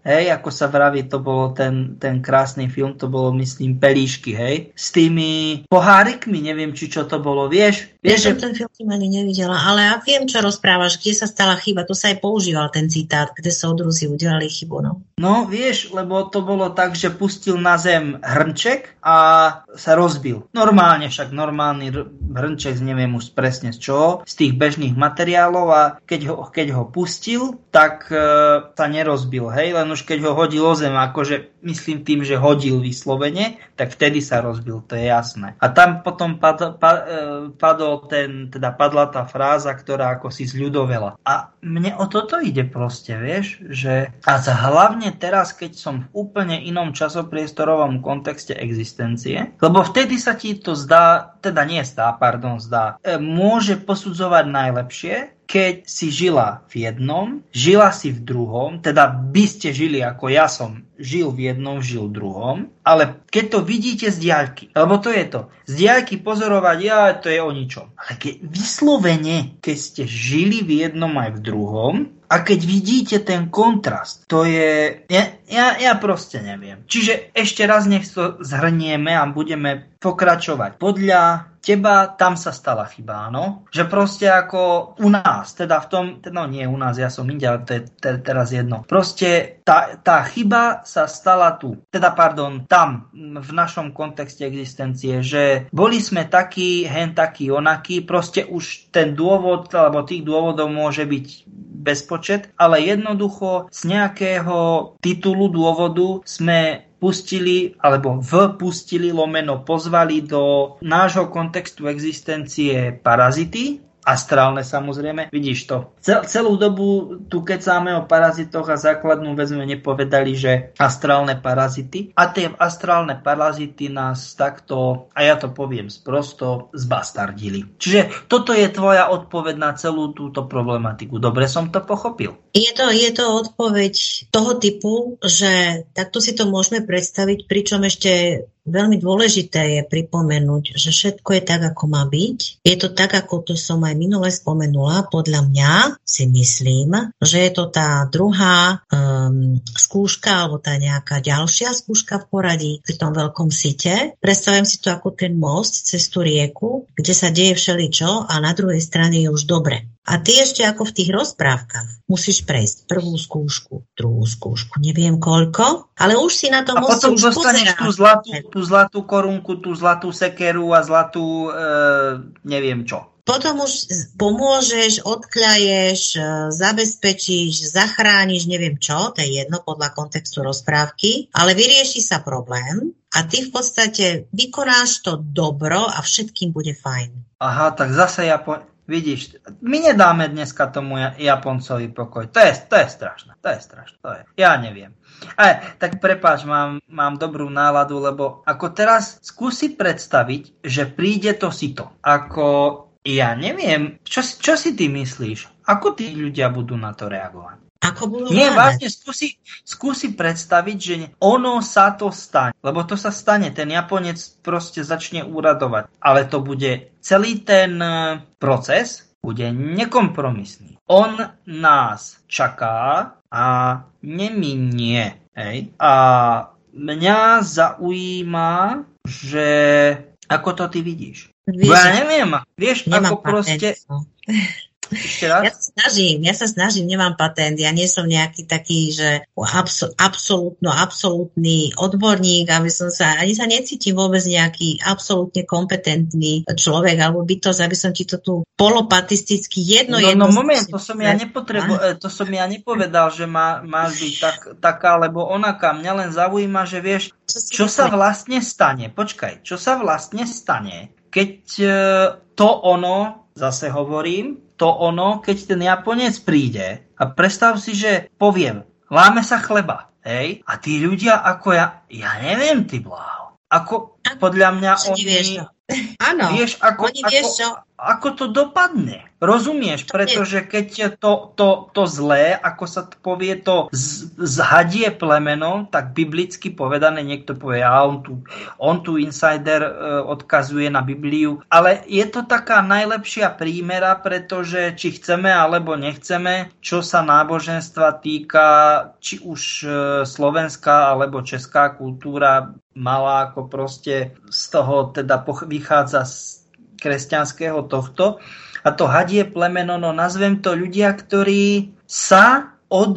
hej, ako sa vraví, to bolo ten, ten krásny film, to bolo, myslím, Pelíšky, hej, s tými pohárikmi, neviem, či čo to bolo, vieš? Ja som ten film ani nevidela, ale ja viem, čo rozprávaš, kde sa stala chyba, to sa aj používal ten citát, kde soudruzi udelali chybu, no. No, vieš, lebo to bolo tak, že pustil na zem hrnček a sa rozbil. Normálne však, normálny hrnček, neviem už presne z čoho, z tých bežných materiálov a keď ho, keď ho pustil, tak e, sa nerozbil, hej, len už keď ho hodil o zem, akože myslím tým, že hodil vyslovene, tak vtedy sa rozbil, to je jasné. A tam potom pad, pad, padol ten, teda padla tá fráza, ktorá ako si zľudovela. A mne o toto ide proste, vieš, že a hlavne teraz, keď som v úplne inom časopriestorovom kontexte existencie, lebo vtedy sa ti to zdá, teda nie zdá, pardon, zdá, e, môže posudzovať najlepšie, keď si žila v jednom, žila si v druhom, teda by ste žili ako ja som žil v jednom, žil v druhom, ale keď to vidíte z diaľky, lebo to je to, z diaľky pozorovať, ja, to je o ničom. Ale keď vyslovene, keď ste žili v jednom aj v druhom, a keď vidíte ten kontrast, to je... Ja, ja, ja proste neviem. Čiže ešte raz nech to zhrnieme a budeme pokračovať. Podľa teba tam sa stala chyba, áno? Že proste ako u nás, teda v tom... No nie u nás, ja som inde, ale to je te, teraz jedno. Proste tá, tá chyba sa stala tu. Teda, pardon, tam, v našom kontexte existencie, že boli sme takí, hen takí, onakí, proste už ten dôvod, alebo tých dôvodov môže byť bezpočet, ale jednoducho z nejakého titulu, dôvodu sme pustili, alebo vpustili, lomeno pozvali do nášho kontextu existencie parazity, astrálne samozrejme, vidíš to. Cel, celú dobu tu kecáme o parazitoch a základnú vec sme nepovedali, že astrálne parazity. A tie astrálne parazity nás takto, a ja to poviem sprosto, zbastardili. Čiže toto je tvoja odpoveď na celú túto problematiku. Dobre som to pochopil? Je to, je to odpoveď toho typu, že takto si to môžeme predstaviť, pričom ešte veľmi dôležité je pripomenúť, že všetko je tak, ako má byť. Je to tak, ako to som aj minule spomenula. Podľa mňa si myslím, že je to tá druhá um, skúška, alebo tá nejaká ďalšia skúška v poradí pri tom veľkom site. Predstavujem si to ako ten most cez tú rieku, kde sa deje všeličo a na druhej strane je už dobre. A ty ešte ako v tých rozprávkach musíš prejsť prvú skúšku, druhú skúšku, neviem koľko, ale už si na tom a potom dostaneš tú zlatú, tú zlatú korunku, tú zlatú sekeru a zlatú e, neviem čo. Potom už pomôžeš, odkľaješ, zabezpečíš, zachrániš, neviem čo, to je jedno podľa kontextu rozprávky, ale vyrieši sa problém a ty v podstate vykonáš to dobro a všetkým bude fajn. Aha, tak zase ja po... Vidíš, my nedáme dneska tomu Japoncovi pokoj. To je, to je strašné, to je strašné, to je. Ja neviem. Ale tak prepáč, mám, mám dobrú náladu, lebo ako teraz skúsi predstaviť, že príde to sito. Ako, ja neviem, čo, čo si ty myslíš? Ako tí ľudia budú na to reagovať? Ako budú Nie, vážne, skúsi, skúsi predstaviť, že ono sa to stane. Lebo to sa stane, ten Japonec proste začne úradovať. Ale to bude, celý ten proces bude nekompromisný. On nás čaká a neminie. Hej? A mňa zaujíma, že ako to ty vidíš. Víš, ja neviem, vieš, ako proste... Ja sa snažím, ja sa snažím, nemám patent, ja nie som nejaký taký, že abso, absolútno, absolútny odborník, aby som sa, ani sa necítim vôbec nejaký absolútne kompetentný človek, alebo bytosť, aby som ti to tu polopatisticky jedno, no, jedno... No moment, to som ja, nepotrebo, to som ja nepovedal, že má, máš byť tak, taká, lebo onaká, mňa len zaujíma, že vieš, čo, čo sa vlastne stane, počkaj, čo sa vlastne stane, keď to ono, zase hovorím, to ono, keď ten Japonec príde a predstav si, že poviem, láme sa chleba, hej, a tí ľudia ako ja, ja neviem, ty bláho. Ako, podľa mňa oni... Vieš, no. Áno, vieš, ako, oni vieš, ako, čo... ako to dopadne. Rozumieš? Pretože keď to, to, to zlé, ako sa to povie, to z, zhadie plemenom, tak biblicky povedané, niekto povie, a on tu, on tu insider e, odkazuje na Bibliu. Ale je to taká najlepšia prímera, pretože či chceme alebo nechceme, čo sa náboženstva týka, či už e, slovenská alebo česká kultúra mala ako proste z toho teda vychádza z kresťanského tohto. A to hadie plemeno, no nazvem to ľudia, ktorí sa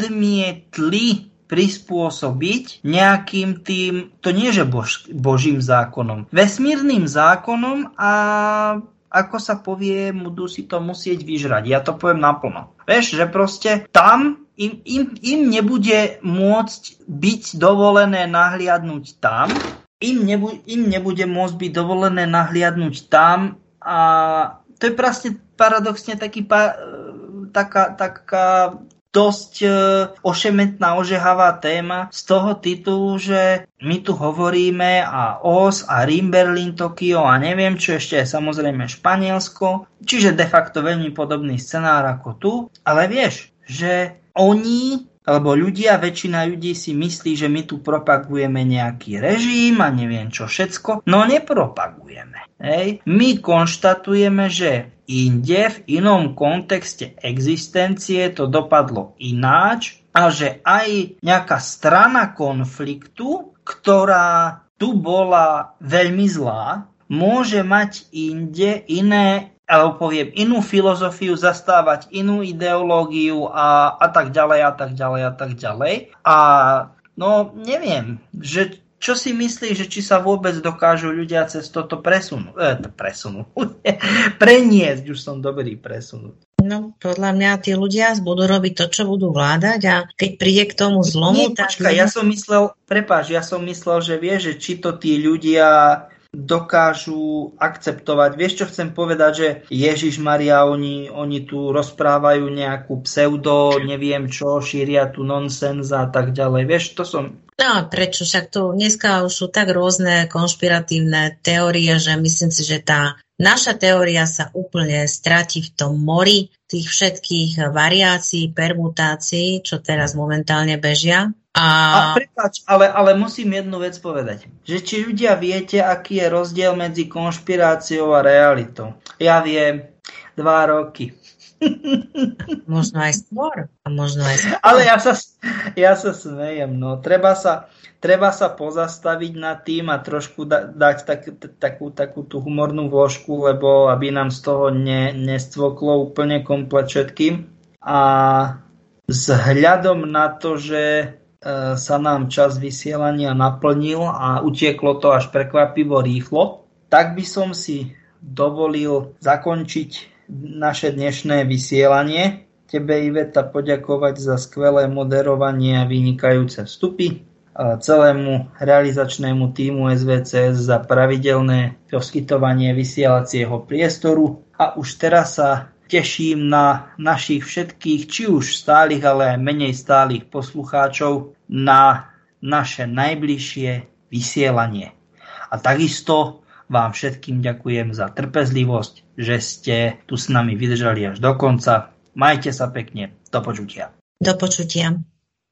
odmietli prispôsobiť nejakým tým, to nie že bož, božím zákonom, vesmírnym zákonom a ako sa povie, budú si to musieť vyžrať. Ja to poviem naplno. Vieš, že proste tam im, im, im nebude môcť byť dovolené nahliadnúť tam, im, nebu, im nebude môcť byť dovolené nahliadnúť tam a to je proste paradoxne taký, taká, taká dosť ošemetná, ožehavá téma z toho titulu, že my tu hovoríme a ó es a Rím, Berlín, Tokio a neviem čo, ešte je samozrejme Španielsko, čiže de facto veľmi podobný scenár ako tu, ale vieš, že oni... Lebo ľudia, väčšina ľudí si myslí, že my tu propagujeme nejaký režim a neviem čo všetko. No nepropagujeme. Hej. My konštatujeme, že inde, v inom kontexte existencie to dopadlo ináč a že aj nejaká strana konfliktu, ktorá tu bola veľmi zlá, môže mať inde iné, alebo poviem, inú filozofiu, zastávať inú ideológiu a, a tak ďalej, a tak ďalej, a tak ďalej. A no, neviem, že čo si myslíš, že či sa vôbec dokážu ľudia cez toto presunúť? E, presunúť. Preniesť, už som dobrý presunúť. No, podľa mňa tí ľudia budú robiť to, čo budú vládať a keď príde k tomu zlomu... Nie, tak... počkaj, ja som myslel, prepáč, ja som myslel, že vieš, že či to tí ľudia... dokážu akceptovať. Vieš, čo chcem povedať, že Ježišmaria, oni, oni tu rozprávajú nejakú pseudo, neviem čo, šíria tu nonsens a tak ďalej. Vieš, to som... No, prečo? Však tu dneska už sú tak rôzne konšpiratívne teórie, že myslím si, že tá naša teória sa úplne stratí v tom mori tých všetkých variácií, permutácií, čo teraz momentálne bežia. A, a prepáč, ale, ale musím jednu vec povedať. Že či ľudia viete, aký je rozdiel medzi konšpiráciou a realitou? Ja viem, dva roky. Možno aj skôr. A možno aj skôr. Ale ja sa, ja sa smejem. No. Treba sa, treba sa pozastaviť nad tým a trošku da, dať tak, takú, takú tú humornú vložku, lebo aby nám z toho ne, nestvoklo úplne komplet všetkým. A vzhľadom na to, že sa nám čas vysielania naplnil a utieklo to až prekvapivo rýchlo, tak by som si dovolil zakončiť naše dnešné vysielanie. Tebe, Iveta, poďakovať za skvelé moderovanie a vynikajúce vstupy. A celému realizačnému tímu es vé cé es za pravidelné poskytovanie vysielacieho priestoru. A už teraz sa teším na našich všetkých, či už stálych, ale aj menej stálych poslucháčov na naše najbližšie vysielanie. A takisto vám všetkým ďakujem za trpezlivosť, že ste tu s nami vydržali až do konca. Majte sa pekne. Do počutia. Do počutia.